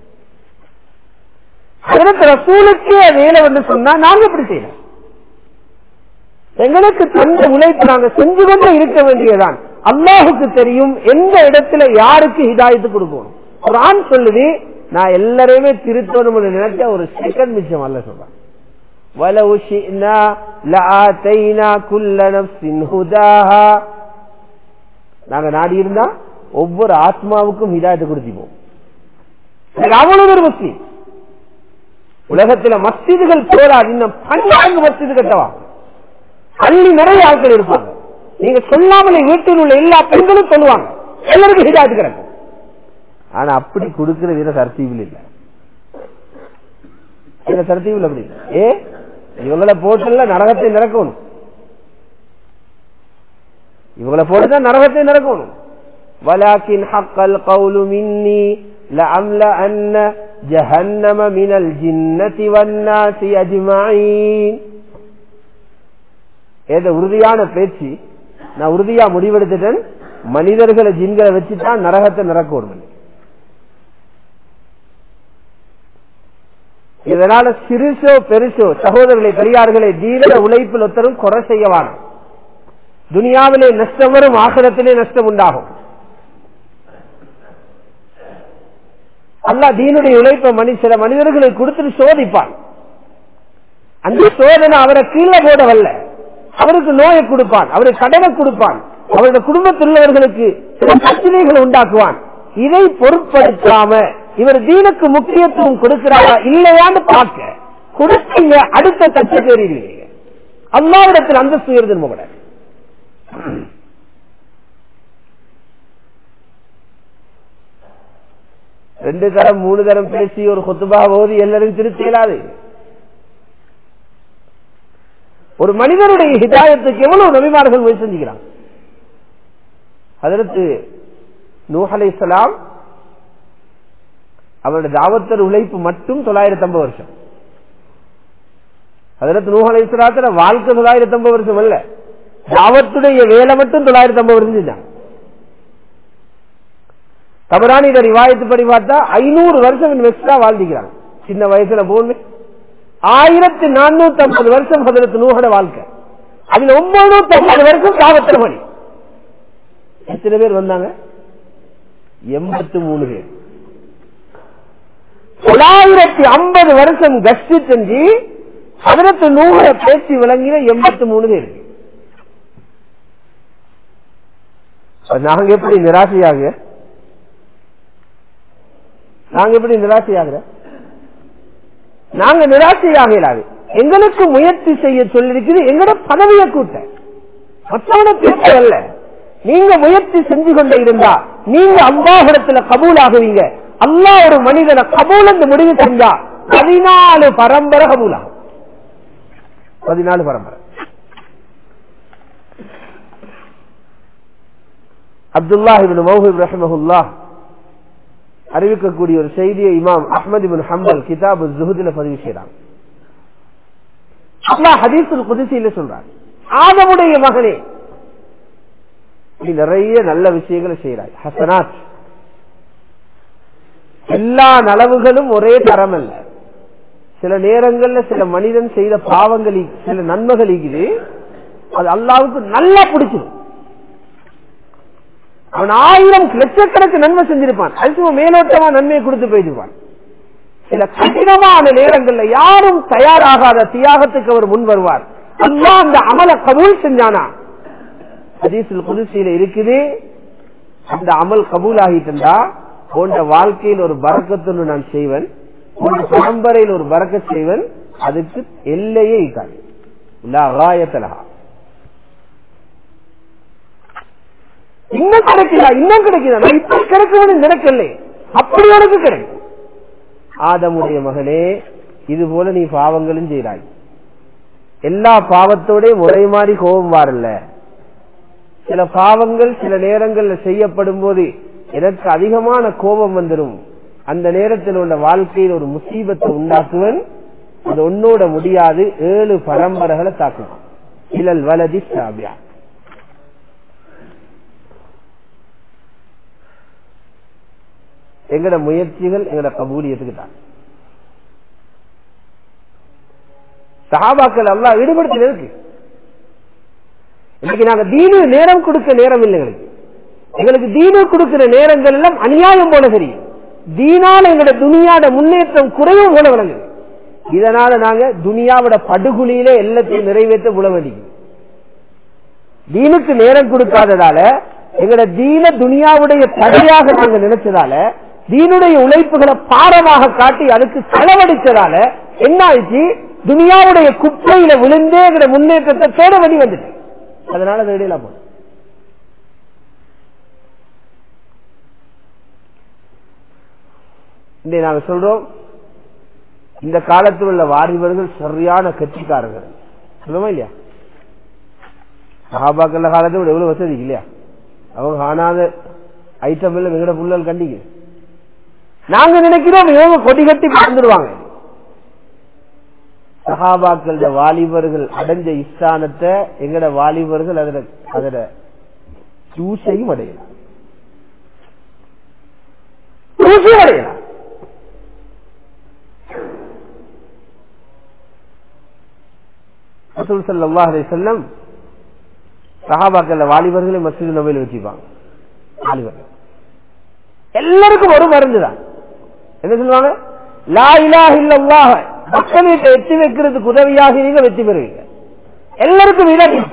அதற்கு ரசூலுக்கே வேலை வந்து சொன்னா நாங்க எப்படி செய்யலாம்? எங்களுக்கு தந்த உழைப்பு நாங்க செஞ்சு கொண்டு இருக்க வேண்டியதான். அல்லாஹுக்கு தெரியும் எந்த இடத்துல யாருக்கு ஹிதாயத்து கொடுக்கணும். குர்ஆன் சொல்லுது, நான் எல்லாரையுமே திருத்தணும் நினைச்சா ஒரு செகண்ட் மிச்சம் அல்ல சொல்றேன். வலவு ஷினா லஆதைனா குல்ல நஃப்ஸின் ஹுதாஹா, நாங்க நாடி இருந்தா ஒவ்வொரு ஆத்மாவுக்கும் ஹிதாயத்தை கொடுத்திப்போம். அவ்வளவு ஒரு முஸ்லீம் உலகத்துல மஸ்ஜிதுகள் போராது, இன்னும் 12 மஸ்ஜிது கட்டவா, அள்ளி நிறைய ஆட்கள் இருப்பாங்க. நீங்க சொல்லாமலே வீட்டில் உள்ள எல்லா பெண்களும் சொல்லுவாங்க, எல்லாருக்கும் ஹிதாயத்து கிடைக்கும். ஆனா அப்படி கொடுக்கிற வித தர்த்தீவில் இல்ல, இந்த தர்த்தீவில் அப்படி இவங்களை போட்டுல நரகத்தை நிரக்கணும், இவங்களை போட்டுதான் நரகத்தை நிரக்கணும். வலாக்கின் ஹக்கல் கௌலு மின்னி லஅம்லஅன்ன ஜஹன்னம மினல் ஜின்னதி வன்னாஸி அஜ்மஈன். ஏதோ உறுதியான பேச்சு, நான் உறுதியா முடிவெடுத்துட்டேன், மனிதர்களை ஜின்களை வச்சுதான் நரகத்தை நிரக்கணும். இதனால சிறுசோ பெருசோ சகோதரர்களை பெரியார்களை தீன உழைப்பில் ஒருத்தரும் குறை செய்யவான. துனியாவிலே நஷ்டம் வரும், ஆகிரத்திலே நஷ்டம் உண்டாகும். அல்லாஹ் தீனுடைய உழைப்பை சில மனிதர்களை கொடுத்துட்டு சோதிப்பான். அந்த சோதனை அவரை கீழே போடவல்ல, அவருக்கு நோயை கொடுப்பான், அவருக்கு கடனை கொடுப்பான், அவருடைய குடும்பத்தில் உள்ளவர்களுக்கு சில பிரச்சனைகளை உண்டாக்குவான். இதை பொருட்படுத்தாம இவர் தீனுக்கு முக்கியத்துவம் கொடுக்கிறாரா இல்லையான்னு பார்க்க கொடுத்தீங்க, அடுத்த தச்சை தேறிடுவீங்க. அல்லாஹ்விடத்தில் அந்தஸ்து உயர்ந்து கூட. 2 தரம் 3 தரம் பேசி ஒரு குத்துபா ஓதி எல்லாரும் திருத்த இயலாது. ஒரு மனிதனுடைய ஹிதாயத்துக்கு எவ்வளவு நபிமார்கள் முயற்சி செஞ்சுக்கிறாங்க. ஹஜ்ரத் நூஹ் அலைஹிஸ்ஸலாம் அவருடைய தாவத்தர் உழைப்பு மட்டும் 950 வருஷம். ஹஜ்ரத் நூஹ் அலைஹிஸ்ஸலாத்தோட வாழ்க்கை 950 வருஷம் அல்ல, தாவத்துடைய வேலை மட்டும் 950 வருஷம் செஞ்சாங்க. தபரானி இதை ரிவாயத்து படி பார்த்தா 500 வருஷம் எக்ஸ்ட்ரா வாழ்ந்துக்கிறாங்க. சின்ன வயசுல போன 1450 வருஷம் ஹஜ்ரத் நூஹோட வாழ்க்கை. அதுல 950 வருஷம் தாவத்தர் பணி. எத்தனை பேர் வந்தாங்க? 83 பேர். 950 வருஷம் கஷ்டி செஞ்சு ஹஜ்ரத் நூஹை பேசி விளங்கின 83 பேர். நாங்க எப்படி நிராசையாக நாங்க நிராசையாக இல்லாது எங்களுக்கு முயற்சி செய்ய சொல்லிருக்குது. எங்களோட பதவியை கூட்ட மற்றவன பேசல. நீங்க முயற்சி செஞ்சு கொண்டே இருந்தா நீங்க அல்லாஹ்விடத்துல கபூல் ஆகுவீங்க. அல்லாஹ் ஒரு மனிதனை கபூல் என்று முடிவு செஞ்சா 14 பரம்பரை கபூல் ஆகும். 14 பரம்பரை. அப்துல்லாஹ் இப்னு மௌஹிப் ரஹிமஹுல்லாஹ் அறிவிக்கக்கூடிய ஒரு செய்தியை இமாம் அஹ்மத் இப்னு ஹம்பல் கிதாப் அஸ்-ஸுஹ்துல பதிவு செய்றாங்க. அல்லாஹ் ஹதீஸுல் குத்ஸில சொல்றார், ஆதமுடைய மகனே நீ நிறைய நல்ல விஷயங்களை செய்றாய். ஹஸனாத், எல்லா நலவுகளும் ஒரே தரம் அல்ல. சில நேரங்கள்ல சில மனிதன் செய்த பாவங்கள், சில நன்மைகள் இருக்குது, அது அல்லாஹ்வுக்கு நல்லா பிடிச்சிடும். அவன் 1000 லட்சக்கணக்கு நன்மை செஞ்சிருப்பான், அதுக்கு மேலோட்டமா நன்மையை கொடுத்து போயிருப்பான். சில கடினமான நேரங்கள்ல யாரும் தயாராகாத தியாகத்துக்கு அவர் முன் வருவார். அல்லாஹ் அந்த அமலை கபூல் செஞ்சானா, ஹதீஸுல் குத்ஸில இருக்குது, அந்த அமல் கபூல் ஆகிட்டா போன்ற வாழ்க்கையில் ஒரு பரக்கத்து நான் செய்வன், போன்ற பரம்பரையில் ஒரு பரக்கத் செய்வன், அதுக்கு எல்லையே இருக்காது. இன்னும் கிடைக்கல, இன்னும் கிடைக்குதா, நான் இப்ப கிடைக்கணும் நினைக்கல, அப்படி உனக்கு கிடைக்கும். ஆதமுடைய மகனே, இது போல நீ பாவங்களும் செய்றாய். எல்லா பாவத்தோட ஒரே மாதிரி கோபம் வரல. சில பாவங்கள் சில நேரங்கள்ல செய்யப்படும் போது எனக்கு அதிகமான கோபம் வந்துடும். அந்த நேரத்தில் உள்ள வாழ்க்கையில் ஒரு முசீபத்தை உண்டாக்குவன். அது உன்னோட முடியாது, 7 பரம்பரைகளை தாக்குவான். இலல் வலதி சாபியா. எங்கட முயற்சிகள் எங்கட கபூலியத்துக்கு தான். சஹாபாக்கள் அல்லாஹ் ஈடுபடுத்தினதுக்கு இன்னைக்கு நாங்க தீனு நேரம் கொடுக்க நேரம் இல்லை. எங்களுக்கு தீனு கொடுக்கிற நேரங்கள் எல்லாம் அநியாயம் போல தெரியும். தீனால எங்களோட துனியாவோட முன்னேற்றம் குறையும் போல விளங்குது. இதனால நாங்க துனியாவோட படுகொலியில எல்லாத்தையும் நிறைவேற்ற உழவடி. தீனுக்கு நேரம் கொடுக்காததால எங்களோட தீன துனியாவுடைய தடையாக நாங்க நினைச்சதால தீனுடைய உழைப்புகளை பாரமாக காட்டி அதுக்கு செலவழிச்சதால என்ன ஆயிடுச்சு, துனியாவுடைய குப்பையில விழுந்தே எங்களோட முன்னேற்றத்தை தேட வேண்டி வந்துட்டு. அதனால தேடியல போன நாங்க சொல்றோம், இந்த காலத்தில் உள்ள வாலிபர்கள் சரியான கட்சிக்காரர்கள் சொல்லுமா இல்லையா? சஹாபாக்கள் காலத்தில் எவ்வளவு வசதி இல்லையா? அவங்க காணாத ஐட்டம் எல்லாம் எங்கட புள்ளல் கண்டிக்கு. நாங்க நினைக்கிறோம் இவங்க கொடி கட்டி பறந்துடுவாங்க. சஹாபாக்கள் வாலிபர்கள் அடைஞ்ச இஸ்தானத்தை எங்கட வாலிபர்கள் அதோட சூசையும் அடையலாம். ரசூல் ஸல்லல்லாஹு அலைஹி வஸல்லம் சஹாபாக்கள் வாலிபர்களை மஸ்ஜித் நபவியில வச்சுப்பாங்க. வாலிபர்கள் எல்லாருக்கும் ஒரு மருந்து தான். என்ன சொல்லுவாங்க? லா இலாஹ இல்லல்லாஹ். மக்களை வெற்றி வைக்கிறதுக்கு உதவியாக நீங்க வெற்றி பெறுவீங்க. எல்லாருக்கும்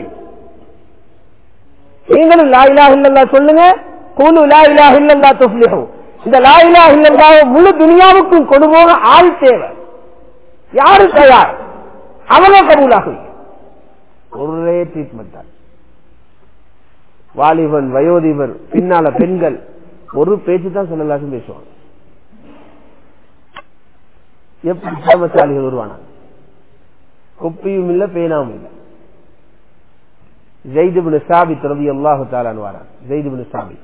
நீங்களும் லா இலாஹ இல்லல்லாஹ் சொல்லுங்க. கூலு லா இலாஹ இல்லல்லாஹ் துஃப்லிஹு. இந்த லா இலாஹ இல்லல்லாஹ் முழு துனியாவுக்கும் கொண்டு போக ஆள் தேவை. யாரு தயார்? அவங்க கபூலாகுவீங்க. ஒரே ட்ரீட்மெண்ட் தான். வாலிபன், வயோதிபர், பின்னால பெண்கள் ஒரு பேச்சு தான் சொல்லலாச்சும் பேசுவாங்க. எப்படி திறமசாலிகள் உருவானாங்க? குப்பியும் இல்ல, பேனாவும் இல்ல. ஸைத் இப்னு ஸாபித் ரலியல்லாஹு தஆலா அன்ஹு வரான். ஸைத் இப்னு ஸாபித்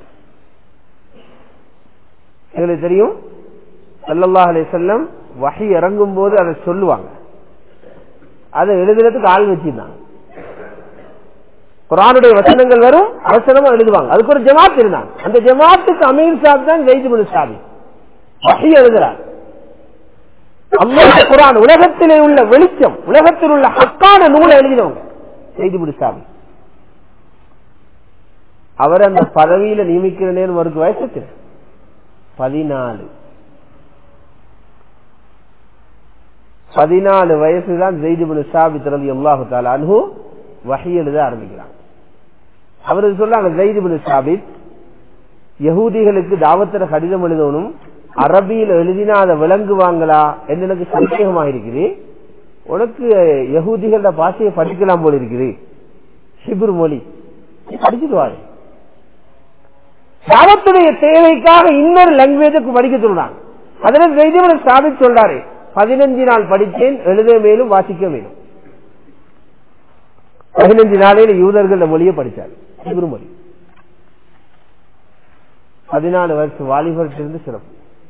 எங்களுக்கு தெரியும், ஸல்லல்லாஹு அலைஹி வஸல்லம் வஹி இறங்கும் போது அதை சொல்லுவாங்க, அதை எழுதுறதுக்கு ஆள் வச்சிருந்தாங்க. குர்ஆனுடைய வசனங்கள் வரும், அவசரமா எழுதுவாங்க. அதுக்கு ஒரு ஜமாத் இருந்தாங்க. அந்த ஜமாத்துக்கு அமீர் சாப் தான் ஸைத் இப்னு ஸாபித். வஹி எழுதுறார். அல்லாஹ் குர்ஆன் உலகத்திலே உள்ள வெளிச்சம், உலகத்தில் உள்ள ஹக்கான நூலை எழுதினவங்க ஸைத் இப்னு ஸாபித். அவர் அந்த பதவியில நியமிக்கிற நேரம் அவருக்கு வயசு 14 வயசுதான் ஸைத் இப்னு ஸாபித் ரலியல்லாஹு தஆலா அன்ஹு வஹி எழுத ஆரம்பிக்கிறாங்க. அவருக்கு சொன்னாங்க, ஸைத் இப்னு ஸாபித் யஹூதிகளுக்கு தாவத்திர கடிதம் எழுதணும், அரபியில் எழுதினா அதை விளங்குவாங்களா என்று எனக்கு சந்தேகமாக இருக்குது. உனக்கு யஹூதிகளோட பாஷையை படிக்கலாம் போல இருக்குது, ஹிப்ரு மொழி படிச்சுடுவாரு. தாவத்துடைய தேவைக்காக இன்னொரு லாங்குவேஜுக்கு படிக்க சொல்றாங்க. அதுல ஸைத் இப்னு ஸாபித் சொல்றாரு, 15 நாள் படித்தேன், எழுத மேலும் வாசிக்க மேலும். 15 நாளையில யூதர்கள் மொழியை படிச்சார், ஹிப்ரு மொழி. 14 வருஷம் வாலிபர்கிட்ட சிறப்பு.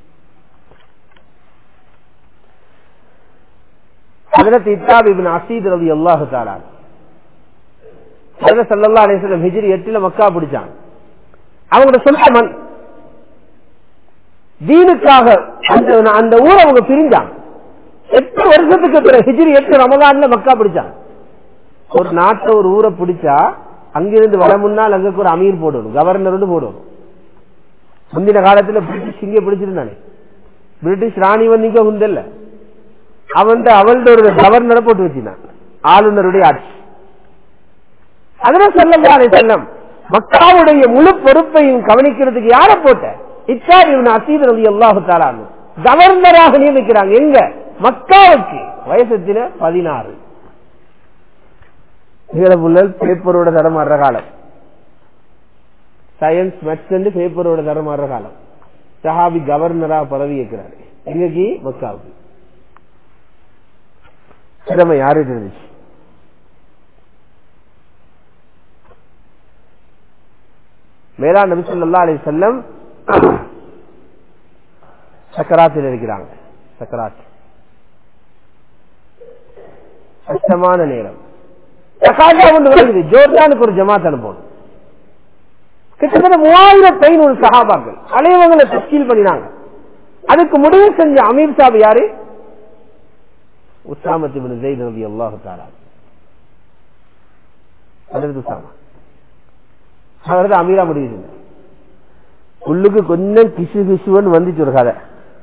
ஹஜ்ரத் இத்தாப் இப்னு அஸீத் ரலியல்லாஹு தஆலா ஹஜ்ரத் ஸல்லல்லாஹு அலைஹி வஸல்லம் ஹிஜ்ரி 8ல மக்கா பிடிச்சாங்க. அவங்களோட சொந்த மண், தீனுக்காக அந்த ஊரை அவங்க பிரிஞ்சாங்க. 8 வருஷத்துக்கு பிறகு ஹிஜ்ரி 8 ரமலான்ல மக்கா பிடிச்சாங்க. ஒரு நாட்டை ஒரு ஊரை பிடிச்சா அங்கிருந்து வர முன்னால் அங்க ஒரு அமீர் போடணும், கவர்னர் போடணும். முந்தின காலத்துல பிரிட்டிஷ் இங்கே பிடிச்சிருந்தானே, பிரிட்டிஷ் ராணி வந்து இங்க உண்டல்ல, அவள்கிட்ட ஒரு கவர்னரை போட்டு வச்சிருந்தான், ஆளுநருடைய ஆட்சி. அதனால ஸல்லல்லாஹு அலைஹி வஸல்லம் மக்காவுடைய முழு பொறுப்பையும் கவனிக்கிறதுக்கு யார போட்ட? இத்தாப் இப்னு அஸீத் ரலியல்லாஹு தஆலா அன்ஹு கவர்னராக நியமிக்கிறாங்க. எங்க? மக்காவுக்கு. வயசு 16. பேப்பரோட தரமாடுற காலம், சயின்ஸ் மேத்ஸ் பேப்பரோட தரமாடுற காலம். சஹாபி கவர்னரா பதவி ஏற்கிறாரு. எங்கக்கு? மக்காவுக்கு. திறமை யாருக்கு இருந்துச்சு? மேலான நபி ஸல்லல்லாஹு அலைஹி வஸல்லம் சக்கராத்தில் இருக்கிறாங்க. சக்கராத் கஷ்டமான நேரம். ஜோர்டானுக்கு ஒரு ஜமாத் அனுப்பணும். கிட்டத்தட்ட 3500 சஹாபாக்கள் அலைவங்களை தஸ்கீல் பண்ணினாங்க. அதுக்கு முடிவு செஞ்ச அமீர் சாப் யாரு? உஸாமா இப்னு ஸைத் ரலியல்லாஹு தஆலா. ஹஜ்ரத் உஸாமா அவரது அமீரா முடிவு செஞ்சார். உள்ளுக்கு கொஞ்சம் கிசு கிசுவன்னு வந்துச்சு ஒரு கதை.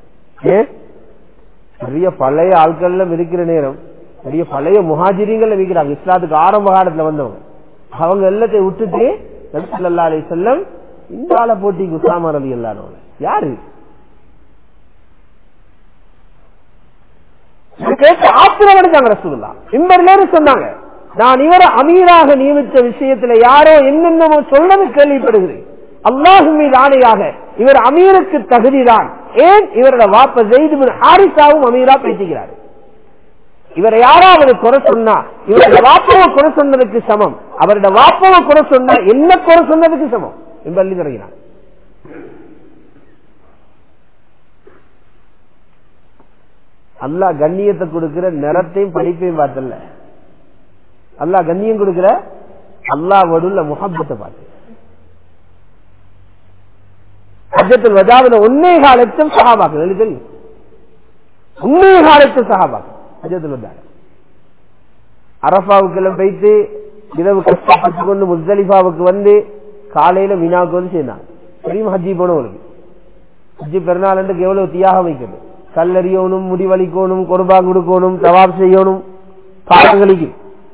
நிறைய பழைய ஆட்கள் இருக்கிற நேரம், நிறைய பழைய முஹாஜிரீங்கள் இருக்கிறாங்க, இஸ்லாத்துக்கு ஆரம்ப காலத்துல வந்தவங்க. அவங்க எல்லாத்தையும் விட்டுட்டு நபி ஸல்லல்லாஹு அலைஹி வஸல்லம் இந்த ஆளை போட்டிக்கு உஸாமா ரலியல்லாஹு அன்ஹு யாரு கேட்டு ஆத்திரமடைஞ்சாங்க. ரசூலுல்லாஹ் மிம்பர்ல சொன்னாங்க, நான் இவரை அமீராக நியமித்த விஷயத்துல யாரோ என்னென்னமோ சொல்றது கேள்விப்படுகிறேன். அல்லாஹ் மீது ஆணையாக இவர் அமீருக்கு தகுதிதான். ஏன்? இவரோட வாப்ப ஸைத் இப்னு ஹாரிஸாவும் அமீரா பேசிக்கிறார். இவரை யாராவது குறை சொன்னா இவரோட வாப்பாவை குறை சொன்னதுக்கு சமம், அவரோட வாப்பாவை குறை சொன்னா என்ன குறை சொன்னதுக்கு சமம். மிம்பர்ல இறங்கினார். அல்லாஹ் கண்ணியத்தை கொடுக்கிற நிறத்தையும் படிப்பையும் பார்த்தல, அல்லாஹ் கண்ணியம் கொடுக்கிற அல்லாஹ்வோடு உள்ள முஹப்பத்தை பார்த்து. ஹஜ்ஜத்துல் வதாவுல 1.25 லட்சம் சஹாபாக்கள் எழுதி, 1.25 லட்சம் சஹாபாக்கள் ஹஜ்ஜத்துல் வதா. அரஃபாவுக்கு எல்லாம் போயிட்டு இரவு கஷ்டப்பட்டு கொண்டு முஸ்தலிஃபாவுக்கு வந்து காலையில மினாவுக்கு வந்து சேர்ந்தாங்க. தெரியும் ஹஜ்ஜி போனவங்களுக்கு ஹஜ்ஜி பெருநாளுக்கு எவ்வளவு தியாகம் வைக்கிறது. கல்லறியணும், முடிவளிக்கணும், குர்பான் கொடுக்கணும், தவாப் செய்யணும், பாடங்களுக்கு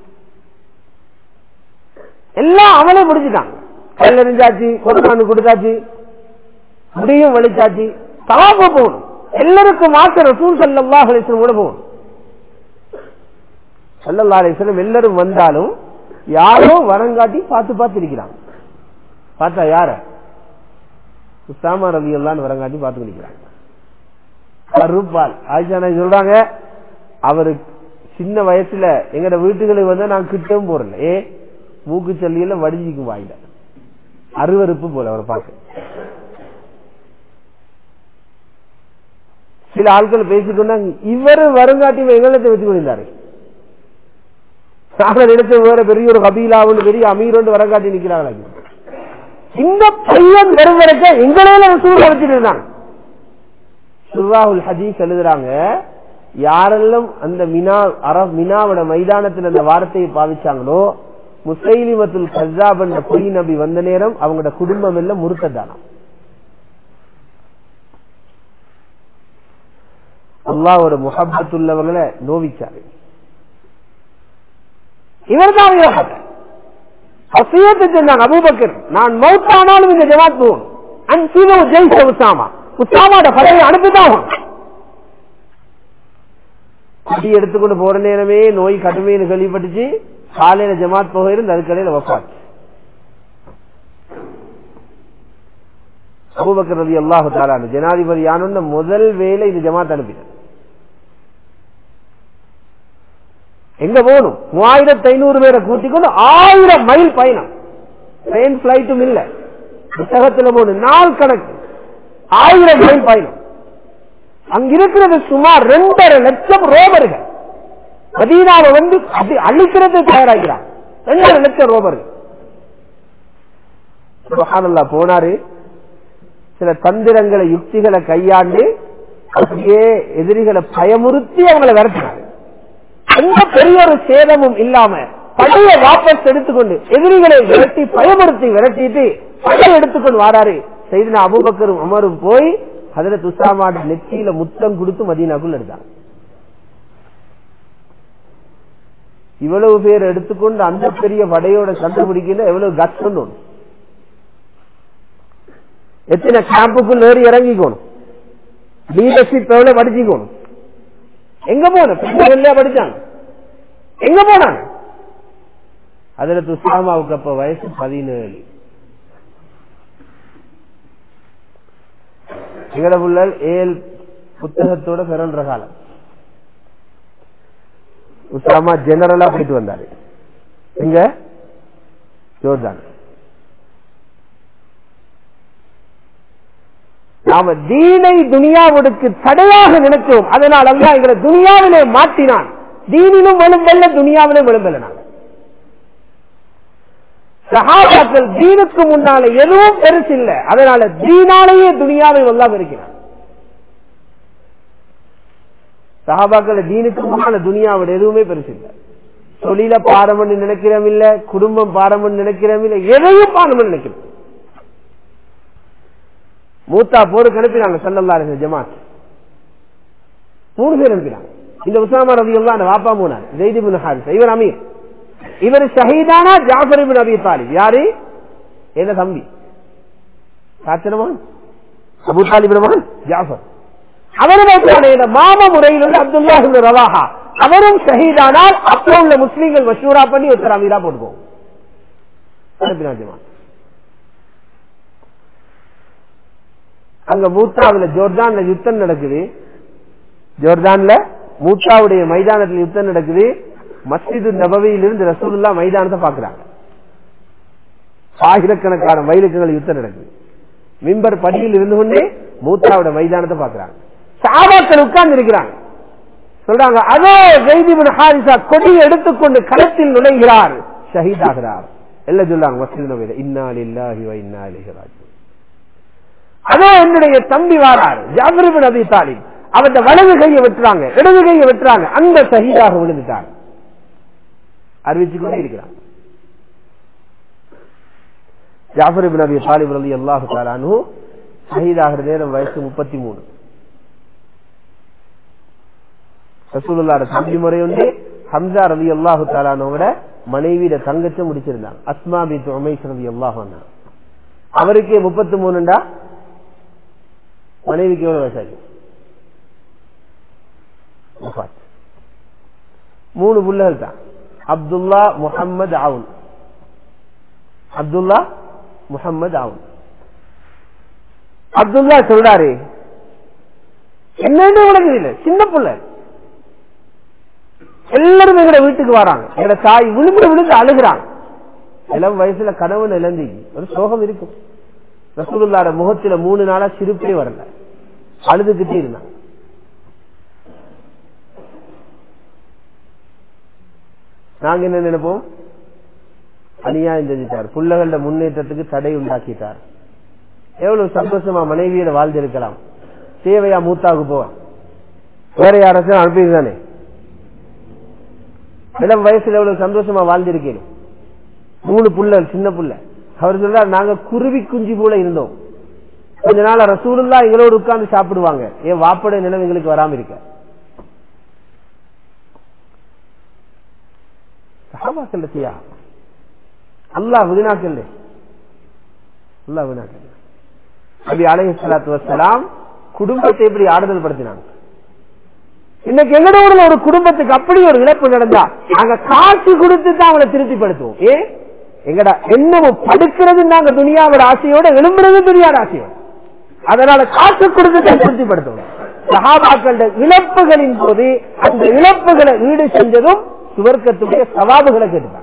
எல்லாம் அவளே முடிச்சுட்டாங்க. கல்லறிஞ்சாச்சு, குர்பான் கொடுத்தாச்சு, முடியும் வலிச்சாச்சு, தவாப் போகணும். எல்லாருக்கும் மாத்திர ரசூல் ஸல்லல்லாஹு அலைஹி வஸல்லம் கூட போகணும். ஸல்லல்லாஹு அலைஹி வஸல்லம் எல்லாரும் வந்தாலும் யாரோ வரங்காட்டி பார்த்து பார்த்து இருக்கிறாங்க. பார்த்தா யார? உஸாமா ரலியல்லாஹு அன்ஹு வரங்காட்டி பார்த்து இருக்கிறாங்க. கருப்பால். ஆயிஷா சொல்றாங்க, அவரு சின்ன வயசுல எங்கட வீட்டுகளுக்கு வந்து நான் கிட்டவும் போறல, மூக்கு சல்லியில வடிஞ்சிக்கும் வாயில, அருவருப்பு போல அவரை பார்க்க. சில ஆட்கள் பேசிக்கொண்டாங்க, இவரு வருங்காட்டி எங்களத்தை வச்சு கொண்டிருந்தாரு, நாங்கள் எடுத்து வேற பெரிய ஒரு கபீலாவுன்னு பெரிய அமீரோண்டு வரங்காட்டி நிக்கிறாங்க. இந்த பையன் வரும் வரைக்கும் எங்களையில சூழ வச்சுட்டு இருந்தாங்க. சுர்ராஹுல் ஹதீஸ் எழுதுறாங்க, யாரெல்லாம் அந்த மினாவோட மைதானத்தில் அந்த வார்த்தையை பாவிச்சாங்களோ, முஸைலிமத்துல் கஸ்ஸாப் என்ற பொய் நபி வந்த நேரம் அவங்களோட குடும்பம் எல்லாம் முறுத்ததானாம். அல்லாஹ்வோட முஹப்பத்துள்ளவங்களை நோவிச்சாரு. இவர்தான் சொன்னாங்க, அபூபக்கர் நான் மௌத்தானாலும் இந்த ஜமாத் போகணும், அன்சிலோ ஜெய்ஸ உசாமா, உசாமாவோட படையை அனுப்பிதான் குட்டி எடுத்துக்கொண்டு போற நேரமே நோய் கடுமைன்னு கேள்விப்பட்டுச்சு. காலையில ஜமாத் போக இருந்து அதுக்கடையில வஃபாத். அபூபக்கர் ரலியல்லாஹு தஆலா ஜனாதிபதி ஆனோன்னு முதல் வேலை இந்த ஜமாத் அனுப்பினார். எங்க போகணும், 3500 பேரை கூட்டிக்கொண்டு 1000 மைல் பயணம், ட்ரெயின் பிளைட்டும் இல்ல, புத்தகத்தில் போகணும், நாள் கணக்கு 1000 மைல் பயணம். அங்க இருக்கிறது சுமார் 2.5 லட்சம் ரோபர்கள். மதீனாவை வந்து அழிக்கிறது தயாராகிறார். 2.5 லட்சம் ரோபர்கள். சுப்ஹானல்லாஹ் போனாரு. சில தந்திரங்களை யுக்திகளை கையாண்டு அப்படியே எதிரிகளை பயமுறுத்தி அவங்களை விரட்டினாரு. எந்த பெரிய ஒரு சேதமும் இல்லாம படையை வாபஸ் எடுத்துக்கொண்டு எதிரிகளை விரட்டி விரட்டிட்டு படையை எடுத்துக்கொண்டு வாராரு. சையதுனா அபூபக்கரும் உமரும் போய் ஹஜ்ரத் உஸாமாவோட நெற்றியில முத்தம் கொடுத்து மதீனாக்குள்ள எடுத்தாங்க. இவ்வளவு பேர் எடுத்துக்கொண்டு அந்த பெரிய படையோட சண்டை பிடிக்கல, எவ்வளவு கட்ஸ் ஒன்று, எத்தனை கேம்புக்குள் ஏறி இறங்கிக்கணும், லீடர்ஷிப் எவ்வளவு படிச்சுக்கணும். எங்க போன படிச்சாங்க, எங்க போனாங்க. ஹஜ்ரத் உஸாமாவுக்கு அப்ப வயசு 17. எங்கட புள்ளல் 7 புத்தகத்தோட பிறன்ற காலம். உஸாமா ஜெனரலா போயிட்டு வந்தாரு. எங்க ஜோர்தான். நாம தீனை துனியாவுக்கு தடையாக நினைச்சோம். அதனால் அல்லாஹ் எங்களை துனியாவிலே மாற்றினான். தீனிலும் விளம்பல்ல, துனியாவிலே விளம்பல. சஹாபாக்கள் தீனுக்கு முன்னால எதுவும் பெருசு இல்லை, அதனால தீனாலேயே துனியாவை அல்லாஹ் இருக்கிறான். சஹாபாக்கள் தீனுக்கு முன்னால துனியாவோட எதுவுமே பெருசு இல்லை. தொழில பாரம்னு நினைக்கிறோம் இல்ல, குடும்பம் பாரம்னு நினைக்கிறோம் இல்ல, எதையும் பாரம்னு நினைக்கிறோம். மூத்தா போருக்கு அனுப்பினாங்க ஸல்லல்லாஹு அலைஹி வஸல்லம் ஜமாத். 3 பேர் அனுப்பினாங்க. இந்த உஸாமா ரலியல்லாஹு அன்ஹு வாப்பா மூனார், ஸைத் இப்னு ஹாரிஸா, இவர் அமீர். இவர் ஷஹீதானா ஜாஃபர் இப்னு அபி தாலிப். யாரு? என்ன தம்பி, சாச்சனமான் அபூ தாலிப் மகன் ஜாஃபர். அவருடைய மாமா முறையில் உள்ள அப்துல்லாஹ் இப்னு ரவாஹா, அவரும் ஷஹீதானால் அப்போ உள்ள முஸ்லீம்கள் மஷூரா பண்ணி ஒருத்தர் அமீரா போட்டுக்கோம். அங்க மூத்தாவுல ஜோர்டான்ல யுத்தம் நடக்குது. ஜோர்டான்ல மூத்தாவுடைய மைதானத்தில் யுத்தம் நடக்குது. மஸ்ஜிது நபவியிலிருந்து ரசூலுல்லாஹ் மைதானத்தை பாக்குறாங்க. ஆயிரக்கணக்கான மைலுக்குகள் யுத்தம் நடக்குது. மிம்பர் படியில் இருந்து கொண்டே மூத்தாவுடைய மைதானத்தை பாக்குறாங்க. சஹாபாக்கள் உட்கார்ந்து இருக்கிறாங்க. சொல்றாங்க, அதோ ஸைத் இப்னு ஹாரிஸா கொடியை எடுத்துக்கொண்டு களத்தில் நுழைகிறார், ஷஹீதாகிறார். எல்லாம் சொல்லாங்க மஸ்ஜிது நபவியில, இன்னா லில்லாஹி வ இன்னா இலைஹி ராஜிஊன். அதோ என்னுடைய தம்பி வாரார் ஜாஃபர் இப்னு அபி தாலிப், அவருடைய வலது கையை வெட்டுறாங்க, இடது கையை வெட்டுறாங்க, அந்த ஷஹீதாக விழுந்துட்டார். அறிவிச்சுக் கொண்டே இருக்கிறார். ஜாஃபர் இப்னு அபி தாலிப் ரலியல்லாஹு தஆலா அன்ஹு ஷஹீதாகிற நேரம் வயசு 33. ரசூலுல்லாஹ் தம்பி முறை உண்டு. ஹம்ஸா ரலியல்லாஹு தஆலா அன்ஹுவோட மனைவியோட தங்கச்சி முடிச்சிருந்தாங்க, அஸ்மா பின்த் உமைஸ் ரலியல்லாஹு அன்ஹா. அவருக்கு 33ண்டா, மனைவிக்கு எவ்வளவு வயசாச்சு? 3 புள்ளகள் தான். அப்துல்லா முஹம்மது அவுன், அப்துல்லா முஹம்மது அவுன். அப்துல்லா சொல்றாரு, என்னன்னு உனக்கு இல்லை, சின்ன பிள்ளை. எல்லாரும் எங்க வீட்டுக்கு வராங்க, எங்க தாய் விழுந்து விழுந்து அழுகிறாங்க. இளம் வயசுல கணவன் இழந்தி ஒரு சோகம் இருக்கும். ரசூலுல்லாஹ் முகத்துல 3 நாளா சிரிப்பே வரல, அழுதுகிட்டே இருந்தாங்க. நாங்க என்ன நினைப்போம், அநியாயம் செஞ்சிட்டார், பிள்ளைகள முன்னேற்றத்துக்கு தடை உண்டாக்கிட்டார். எவ்வளவு சந்தோஷமா மனைவியோட வாழ்ந்திருக்கலாம். தேவையா மூத்தாவுக்கு போவ, வேற யாராச்சும் அனுப்பிதானே. இளம் வயசுல எவ்வளவு சந்தோஷமா வாழ்ந்திருக்கேன். 3 புள்ள, சின்ன புள்ள. அவர் சொல்றார், நாங்க குருவி குஞ்சு போல இருந்தோம். கொஞ்ச நாள் ரசூலுல்லாஹ் எங்களோடு உட்கார்ந்து சாப்பிடுவாங்க. ஏன் வாப்பட நினைவு எங்களுக்கு வராம இருக்க. சஹாபாக்கள் அல்லாஹ் வீணாக்கல், அல்லாஹ் வீணாக்கல். நபி அலைஹிஸ்ஸலாத்து வஸ்ஸலாம் குடும்பத்தை எப்படி ஆறுதல் படுத்தினாங்க. இன்னைக்கு எங்களோட ஒரு குடும்பத்துக்கு அப்படி ஒரு இழப்பு நடந்தா நாங்க காசு கொடுத்து தான் அவங்களை திருப்திப்படுத்துவோம். ஏன் எங்கடா என்னமோ படுக்கிறது நாங்க துனியாவோட ஆசையோட, எழும்புறது துனியாவோட ஆசையோட. அதனால காசு கொடுத்து தான் திருப்திப்படுத்துவோம். சஹாபாக்களோட இழப்புகளின் போது அந்த இழப்புகளை ஈடு செஞ்சதும் சுவர்க்கத்துடைய சவாபுகளை கேட்டுட்டாங்க.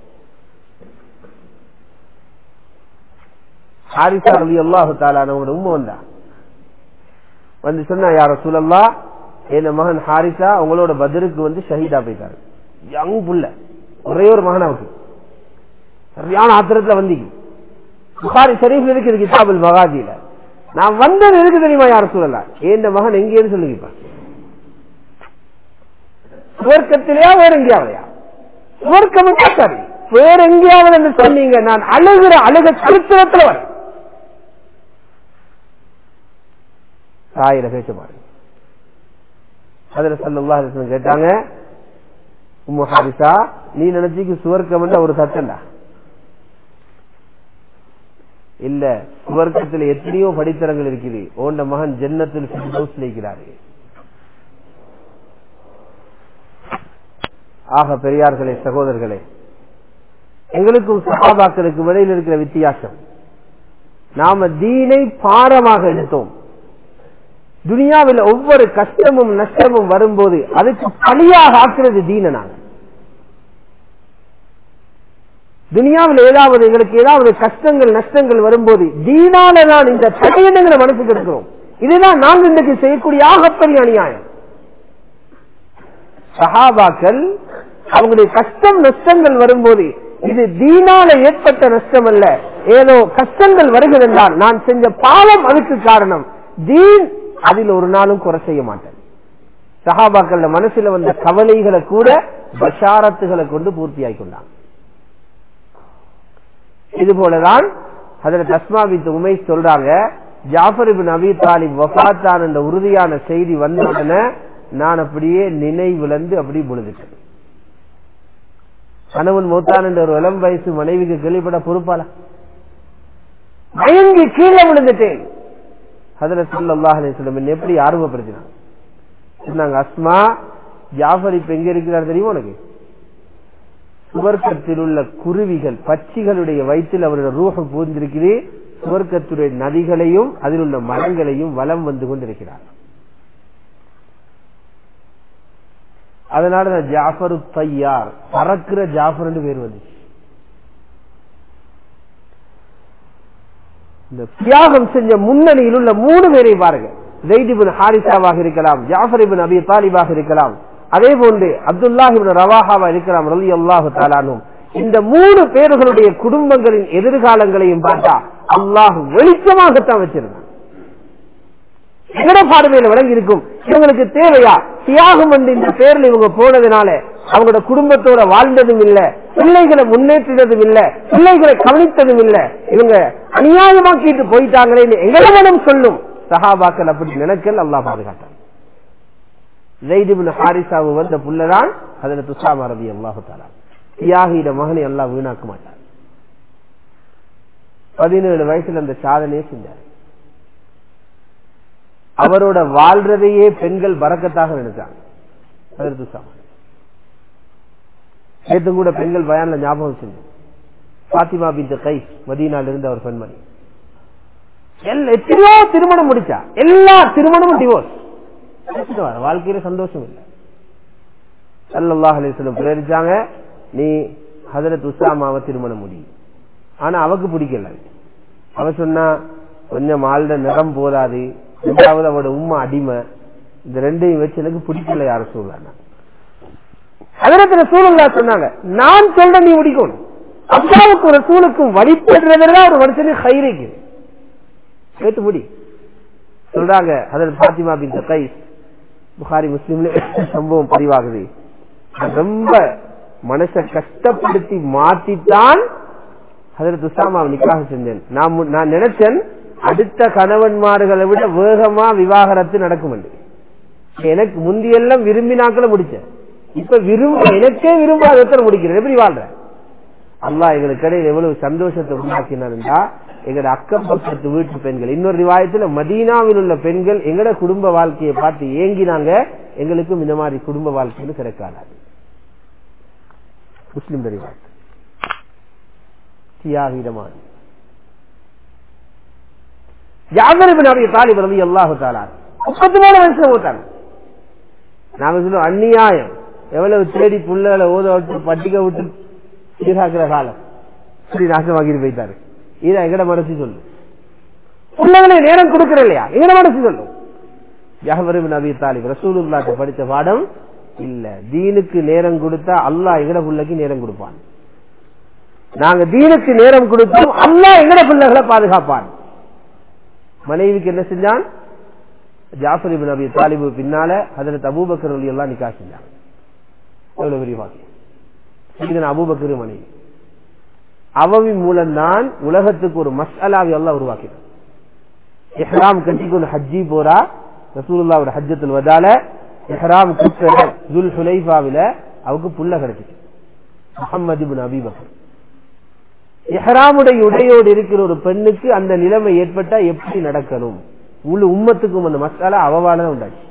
ஹாரிஸா ரலியல்லாஹு தஆலா அவங்களோட உம்மா வந்து சொன்னா, யா ரசூலல்லாஹ், என் மகன் ஹாரிஸா உங்களோட பத்ருக்கு வந்து ஷஹீதா போயிட்டாரு. யங் புள்ள, ஒரே ஒரு மகன் அவருக்கு. சரியான ஆத்திரத்துல வந்தீங்க. புகாரி ஷரீஃப்ல இருக்குது கிதாபுல் மகாஜில. நான் வந்தது எதுக்கு தெரியுமா யா ரசூலல்லாஹ், என் மகன் எங்கேன்னு சொல்லுங்க. சுவர்க்கத்திலேயா வேற எங்கேயாவதையா? சுவர்க்கம் சரி, வேற எங்கேயாவது என்று சொன்னீங்க, நான் அழுகிற அழுக சரித்திரத்துல வர தாயில பேச பாருங்க. அதுல ஸல்லல்லாஹு அலைஹி வஸல்லம் கேட்டாங்க, உம்மு ஹாரிஸா, நீ நினைச்சிக்கு சுவர்க்கம் ஒரு சட்டண்டா? இல்ல, சுவர்க்கத்தில் எத்தனையோ படித்தரங்கள் இருக்குது. ஓண்ட மகன் ஜன்னத்துல் ஃபிர்தௌஸ்ல இருக்கிறாரு. ஆக பெரியார்களே, சகோதரர்களே, எங்களுக்கும் சஹாபாக்களுக்கு இடையில் இருக்கிற வித்தியாசம், நாம தீனை பாரமாக எடுத்தோம். துனியாவில் ஒவ்வொரு கஷ்டமும் நஷ்டமும் வரும்போது அதுக்கு பலியாக ஆக்குறது தீன. நாங்க துனியாவில் ஏதாவது எங்களுக்கு ஏதாவது கஷ்டங்கள் நஷ்டங்கள் வரும்போது தீனால நான் இந்த தடையங்களை மனசுக்கு எடுக்கிறோம். இதுதான் நாங்கள் இன்றைக்கு செய்யக்கூடிய ஆகப்பெரிய அநியாயம். சஹாபாக்கள் அவங்களுடைய கஷ்டம் நஷ்டங்கள் வரும்போது இது தீனால ஏற்பட்ட நஷ்டம் அல்ல, ஏதோ கஷ்டங்கள் வருகிறதால் நான் செஞ்ச பாவம் அதுக்கு காரணம். தீன் அதில் ஒரு நாளும் குறை செய்ய மாட்டேன். சஹாபாக்கள் மனசுல வந்த கவலைகளை கூட பஷாரத்துகளை கொண்டு பூர்த்தியாகி கொண்டாங்க. இது போலதான் ஹஜ்ரத் அஸ்மா பின்த் உமைஸ் சொல்றாங்க, ஜாஃபர் இப்னு அபீ தாலிப் வஃபாத்தான் என்ற உறுதியான செய்தி வந்தவுடனே நான் அப்படியே நினைவிழந்து அப்படி பொழுதுட்டேன். கணவன் மௌத்தான் என்ற ஒரு இளம் வயசு மனைவிக்கு கேள்விப்பட பொறுப்பாளா? மயங்கி கீழே விழுந்துட்டேன். ஹஜ்ரத் ஸல்லல்லாஹு அலைஹி வஸல்லம் எப்படி ஆர்வப்படுத்தினாங்க. சொன்னாங்க, அஸ்மா, ஜாஃபர் இப்ப எங்க இருக்கிறார் தெரியுமா உனக்கு? சுவர்க்கத்தில் உள்ள குருவிகள் பட்சிகளுடைய வயிற்றில் அவருடைய ரூஹ் பூந்திருக்கிறே, சுவர்க்கத்துடைய நதிகளையும் அதில் உள்ள மரங்களையும் வலம் வந்து கொண்டிருக்கிறார். அதனால ஜாஃபர் தய்யார், பறக்கிற ஜாஃபர் என்று பேர் வந்துச்சு. இந்த தியாகம் செஞ்ச முன்னணியில் உள்ள 3 பேரை பாருங்க. ஸைத் இப்னு ஹாரிஸாவாக இருக்கலாம், ஜாஃபர் இப்னு அபீ தாலிபாக இருக்கலாம், அதே போன்று அப்துல்லாஹ் இப்னு ரவாஹாவா இருக்கலாம் ரலியல்லாஹு தஆலா அன்ஹு. இந்த 3 பேர்களுடைய குடும்பங்களின் எதிர்காலங்களையும் பார்த்தா அல்லாஹ் வெளிச்சமாகத்தான் வச்சிருந்தான். எங்கட பார்வையில விளங்கி இருக்கும். இவங்களுக்கு தேவையா தியாகம் வந்து இந்த பேர்ல இவங்க போனதுனால அவங்களோட குடும்பத்தோட வாழ்ந்ததும் இல்ல, பிள்ளைகளை முன்னேற்றதும் இல்ல, பிள்ளைகளை கவனித்ததும் இல்ல, இவங்க அநியாயமாக்கிட்டு போயிட்டாங்களே எங்களிடம் சொல்லும். சஹாபாக்கள் அப்படி நினைக்கல், அல்லாஹ் பாதுகாத்தார். ஸைத் இப்னு ஹாரிஸாவு வந்த புள்ளதான் ஹஜ்ரத் உஸாமா ரலியல்லாஹு தஆலா. தியாகியிட மகனை அல்லாஹ் வீணாக்க மாட்டார். 17 வயசுல அந்த சாதனையை செஞ்சார். அவரோட வாழ்றதையே பெண்கள் பரக்கத்தாக நினைச்சாங்க. ஹஜ்ரத் உஸாமா நேற்று கூட பெண்கள் பயான்ல ஞாபகம் செஞ்சு, ஃபாத்திமா பின்த் கைஸ் மதீனால இருந்து அவர் பெண்மணி எத்தனையோ திருமணம் முடிச்சா, எல்லா திருமணமும் டிவோர்ஸ். வாழ்க்கையில சந்தோஷம் இல்லை. ஸல்லல்லாஹு அலைஹி வஸல்லம் பிரேரிச்சாங்க, நீ ஹஜ்ரத் உஸாமாவை திருமணம் முடியும். ஆனா அவக்கு பிடிக்கல. அவ சொன்னா, கொஞ்சம் ஆள்ட நிறம் போதாது, ரெண்டாவது அவட உம்மா அடிமை, இந்த ரெண்டையும் வச்சு எனக்கு பிடிக்கல யார சொல்றாங்க. ஹஜ்ரத் ரசூலுல்லாஹ் சொன்னாங்க, நான் சொல்ற நீ முடிக்கணும். அல்லாஹ்வுக்கும் ரசூலுக்கும் வழிபடுறதுல ஒரு மனுஷனுக்கு ஹைருக்கு கேட்டு முடி சொல்றாங்க. ஹஜ்ரத் ஃபாத்திமா பின்த் கைஸ், புகாரி முஸ்லிம்ல சம்பவம் பதிவாகுது. ரொம்ப மனச கஷ்டப்படுத்தி மாத்தித்தான் ஹஜ்ரத் உஸாமாவை நிக்காஹ் செஞ்சேன். நான் நினைச்சேன் அடுத்த கணவன்மார்களை விட வேகமா விவாகரத்து நடக்கும் என்று. எனக்கு முந்தியெல்லாம் விரும்பினாக்களை முடிச்சேன், இப்ப எனக்கே விரும்பாத முடிக்கிறேன். எப்படி வாழ்ற? அல்லாஹ் எங்களுக்கு இடையில எவ்வளவு சந்தோஷத்தை உண்டாக்கினா, எங்கட அக்கம் பக்கத்து வீட்டு பெண்கள், இன்னொரு ரிவாயத்துல மதீனாவில் உள்ள பெண்கள் எங்கட குடும்ப வாழ்க்கையை பார்த்து ஏங்கினாங்க, எங்களுக்கும் இந்த மாதிரி குடும்ப வாழ்க்கைன்னு கிடைக்காது. முஸ்லிம் ரிவாயத் தியாகிதமான ஜாஃபர் இப்னு அபீ தாலிப் ரலியல்லாஹு தஆலா 33 வருஷம் ஓட்டாங்க. நாம சொல்லுவோம் அநியாயம், எவ்வளவு தேடி புள்ளகளை ஓத விட்டு பட்டிக்க விட்டு சீராக்கிற காலம் இப்படி நாசமாக்கிட்டு போயிட்டாரு. இதான் எங்கட மனசு சொல்லு. புள்ளகளை நேரம் கொடுக்கற இல்லையா, எங்கட மனசு சொல்லும். ஜாஃபர் இப்னு அபீ தாலிப் ரசூலுல்லாஹ் படிச்ச பாடம் இல்ல. தீனுக்கு நேரம் கொடுத்தா அல்லாஹ் எங்கட புள்ளைக்கு நேரம் கொடுப்பான். நாங்க தீனுக்கு நேரம் கொடுத்தோம், அல்லாஹ் எங்கட பிள்ளைகளை பாதுகாப்பான். மனைவிக்கு என்ன செஞ்சான்? ஜாஃபர் இப்னு அபீ தாலிபு பின்னால ஹஜ்ரத் அபூபக்கர் ரலியல்லாஹு நிக்காஹ் செஞ்சாங்க. எவ்வளவு பெரிய வாக்கியம். இதுதான் அபூபக்கர் மனைவி. அவவின் மூலம்தான் உலகத்துக்கு ஒரு மஸ்அலாவை அல்லாஹ் உருவாக்கினார். இஹ்ராம் கட்டிக்கொண்டு ஹஜ்ஜி போறா, ரசூலுல்லாஹ்வோட ஹஜ்ஜத்துல் வதால இஹ்ராம் கட்டற துல் ஹுலைஃபாவில அவருக்கு புள்ள கிடைச்சிச்சு, முஹம்மது இப்னு அபீ பக்கர். இஹ்ராமுடைய உடையோடு இருக்கிற ஒரு பெண்ணுக்கு அந்த நிலைமை ஏற்பட்டா எப்படி நடக்கணும், முழு உம்மத்துக்கும் அந்த மசாலா அவவான உண்டாச்சு.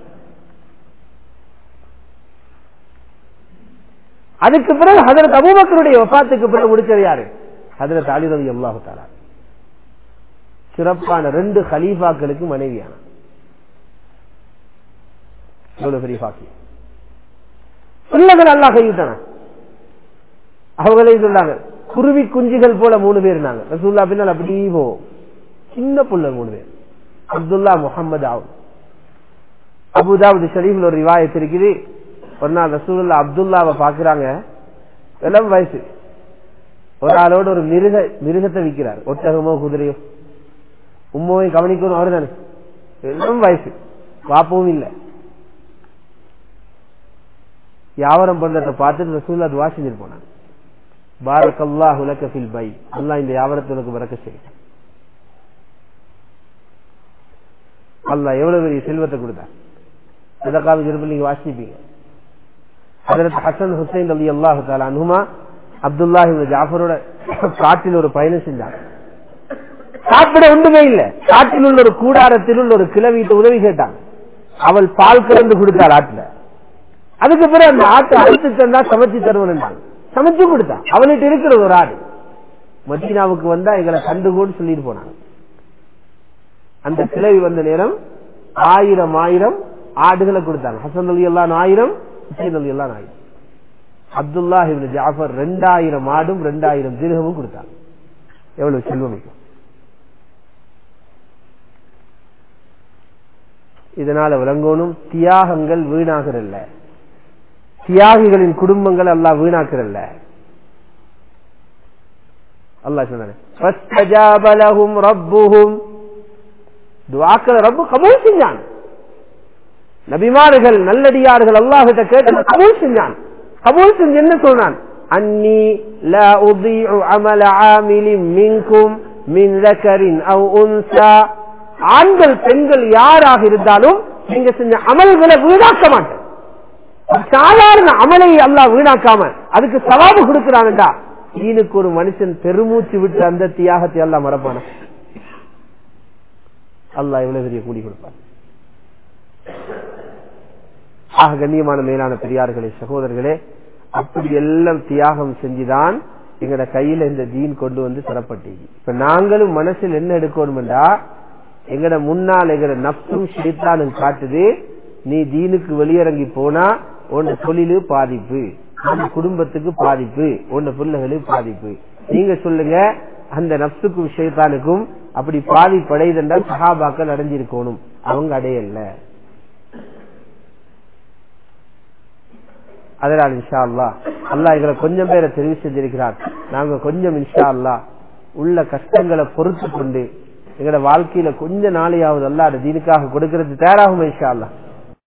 அதுக்கு பிறகு ஹஜ்ரத் அபூபக்கருடைய வஃபாத்துக்கு பிறகு முடிச்சது யாரு? ஹஜ்ரத் அலி ரலியல்லாஹு தஆலா. சிறப்பான 2 கலீஃபாக்களுக்கு மனைவியான எவ்வளவு பெரிய பாக்கியம். பிள்ளைகள் அல்லாஹ் கைவிட்டான. அவங்களே சொன்னாங்க, குருவி குஞ்சுகள் போல 3 பேர் இருந்தாங்க. ரசூலுல்லாஹ் பின்னால் அப்படி போவோம், சின்ன புள்ள 3 பேர். அப்துல்லா, முஹம்மது, அபூ தாவூத் ஷரீஃப்ல ஒரு ரிவாயத் இருக்குது. ஒரு நாள் ரசூலுல்லாஹ் அப்துல்லாவை பாக்குறாங்க, இளம் வயசு, ஒரு ஆளோட ஒரு மிருகத்தை விற்கிறார், ஒட்டகமோ குதிரையோ. உம்மாவை கவனிக்கணும் அவரு தானே, இளம் வயசு, பாப்பவும் இல்லை. வியாபாரம் பண்றதை பார்த்துட்டு ரசூலுல்லாஹ் துஆ செஞ்சுட்டு போனாங்க, பாரக்கல்லாஹு லக ஃபில் பை, அல்லாஹ் இந்த வியாபாரத்தை உனக்கு பரக்கத் செய்யட்டும். அல்லாஹ் எவ்வளவு பெரிய செல்வத்தை கொடுத்தார். சதகாவின் இருப்பில் நீங்க வாசிப்பீங்க. ஹஜ்ரத் ஹசன் ஹுசைன் ரலியல்லாஹு தஆலா அன்ஹுமா அப்துல்லாஹ் இப்னு ஜாஃபரோட காட்டில் ஒரு பயணம் செஞ்சாங்க. சாப்பிட ஒன்றுமே இல்லை. காட்டில் உள்ள ஒரு கூடாரத்தில் உள்ள ஒரு கிழவிட்டு உதவி கேட்டாங்க. அவள் பால் கலந்து கொடுத்தாள் ஆட்டுல. அதுக்கு பிறகு அந்த ஆட்டை அழுத்து தந்தா சமைச்சு தருவன், சமைச்சு கொடுத்தா. அவள்கிட்ட இருக்கிற ஒரு ஆடு மதீனாவுக்கு வந்தா எங்களை கண்டுகோன்னு சொல்லிட்டு போனாங்க. அந்த கிழவி வந்த நேரம் 1000 ஆடுகளை கொடுத்தாங்க. ஹசன் ரலியல்லாஹு 1000, ஹுசைன் ரலியல்லாஹு 1000. அப்துல்லாஹ் இப்னு ஜாஃபர் 2000 ஆடும் 2000 திர்ஹமும் கொடுத்தாங்க. எவ்வளவு செல்வமிக்கும். இதனால விளங்கணும், தியாகங்கள் வீணாகிறல்ல, தியாகிகளின் குடும்பங்கள் அல்லாஹ் வீணாக்கிறல்ல. அல்லாஹ் சொன்னானே, ஃபஸ்தஜாப லஹும் ரப்புஹும், துஆக்களை ரப்பு கபூல் செஞ்சான். நபிமார்கள் நல்லடியார்கள் அல்லாஹ்கிட்ட கேட்டு கபூல் செஞ்சான். கபூல் செஞ்சு என்ன சொன்னான்? அன்னி லா உதீஉ அமல ஆமிலின் மின்கும் மின் ذكرٍ أو أنثى, ஆண்கள் பெண்கள் யாராக இருந்தாலும் நீங்க செஞ்ச அமல்களை வீணாக்க மாட்டேன். சாதாரண அமலை அல்லாஹ் வீணாக்காம அதுக்கு சவாபு கொடுக்கிறான்டா. ஈனுக்கு ஒரு மனுஷன் பெருமூச்சு விட்டு அந்த தியாகத்தை அல்லாஹ் மறப்பான. அல்லாஹ் எவ்வளவு பெரிய கூலி கொடுப்பார். ஆக கண்ணியமான மேலான பெரியார்களே, சகோதரர்களே, அப்படி எல்லாம் தியாகம் செஞ்சுதான் எங்கட கையில இந்த தீன் கொண்டு வந்து தரப்பட்டீங்க. இப்ப நாங்களும் மனசில் என்ன எடுக்கணும்டா, எங்கட முன்னால் எங்கட நப்சும் ஷைத்தானும் காட்டுது, நீ தீனுக்கு வெளியிறங்கி போனா உன் தொழிலு பாதிப்பு, உன் குடும்பத்துக்கு பாதிப்பு, உன் பிள்ளைகளுக்கு பாதிப்பு. நீங்க சொல்லுங்க, அந்த நப்சுக்கும் ஷைத்தானுக்கும் அப்படி பாதிப்படையதென்றால் சஹாபாக்கள் அடைஞ்சிருக்கணும், அவங்க அடையல. அதனால் இன்ஷா அல்லாஹ் அல்லாஹ் எங்களை கொஞ்சம் பேரை தெரிவு செஞ்சிருக்கிறார். நாங்க கொஞ்சம் இன்ஷா அல்லாஹ் உள்ள கஷ்டங்களை பொறுத்து கொண்டு எங்களோட வாழ்க்கையில கொஞ்ச நாளையாவது அல்லாஹ் தீனுக்காக கொடுக்கிறது தயாராகும் இன்ஷா அல்லாஹ்.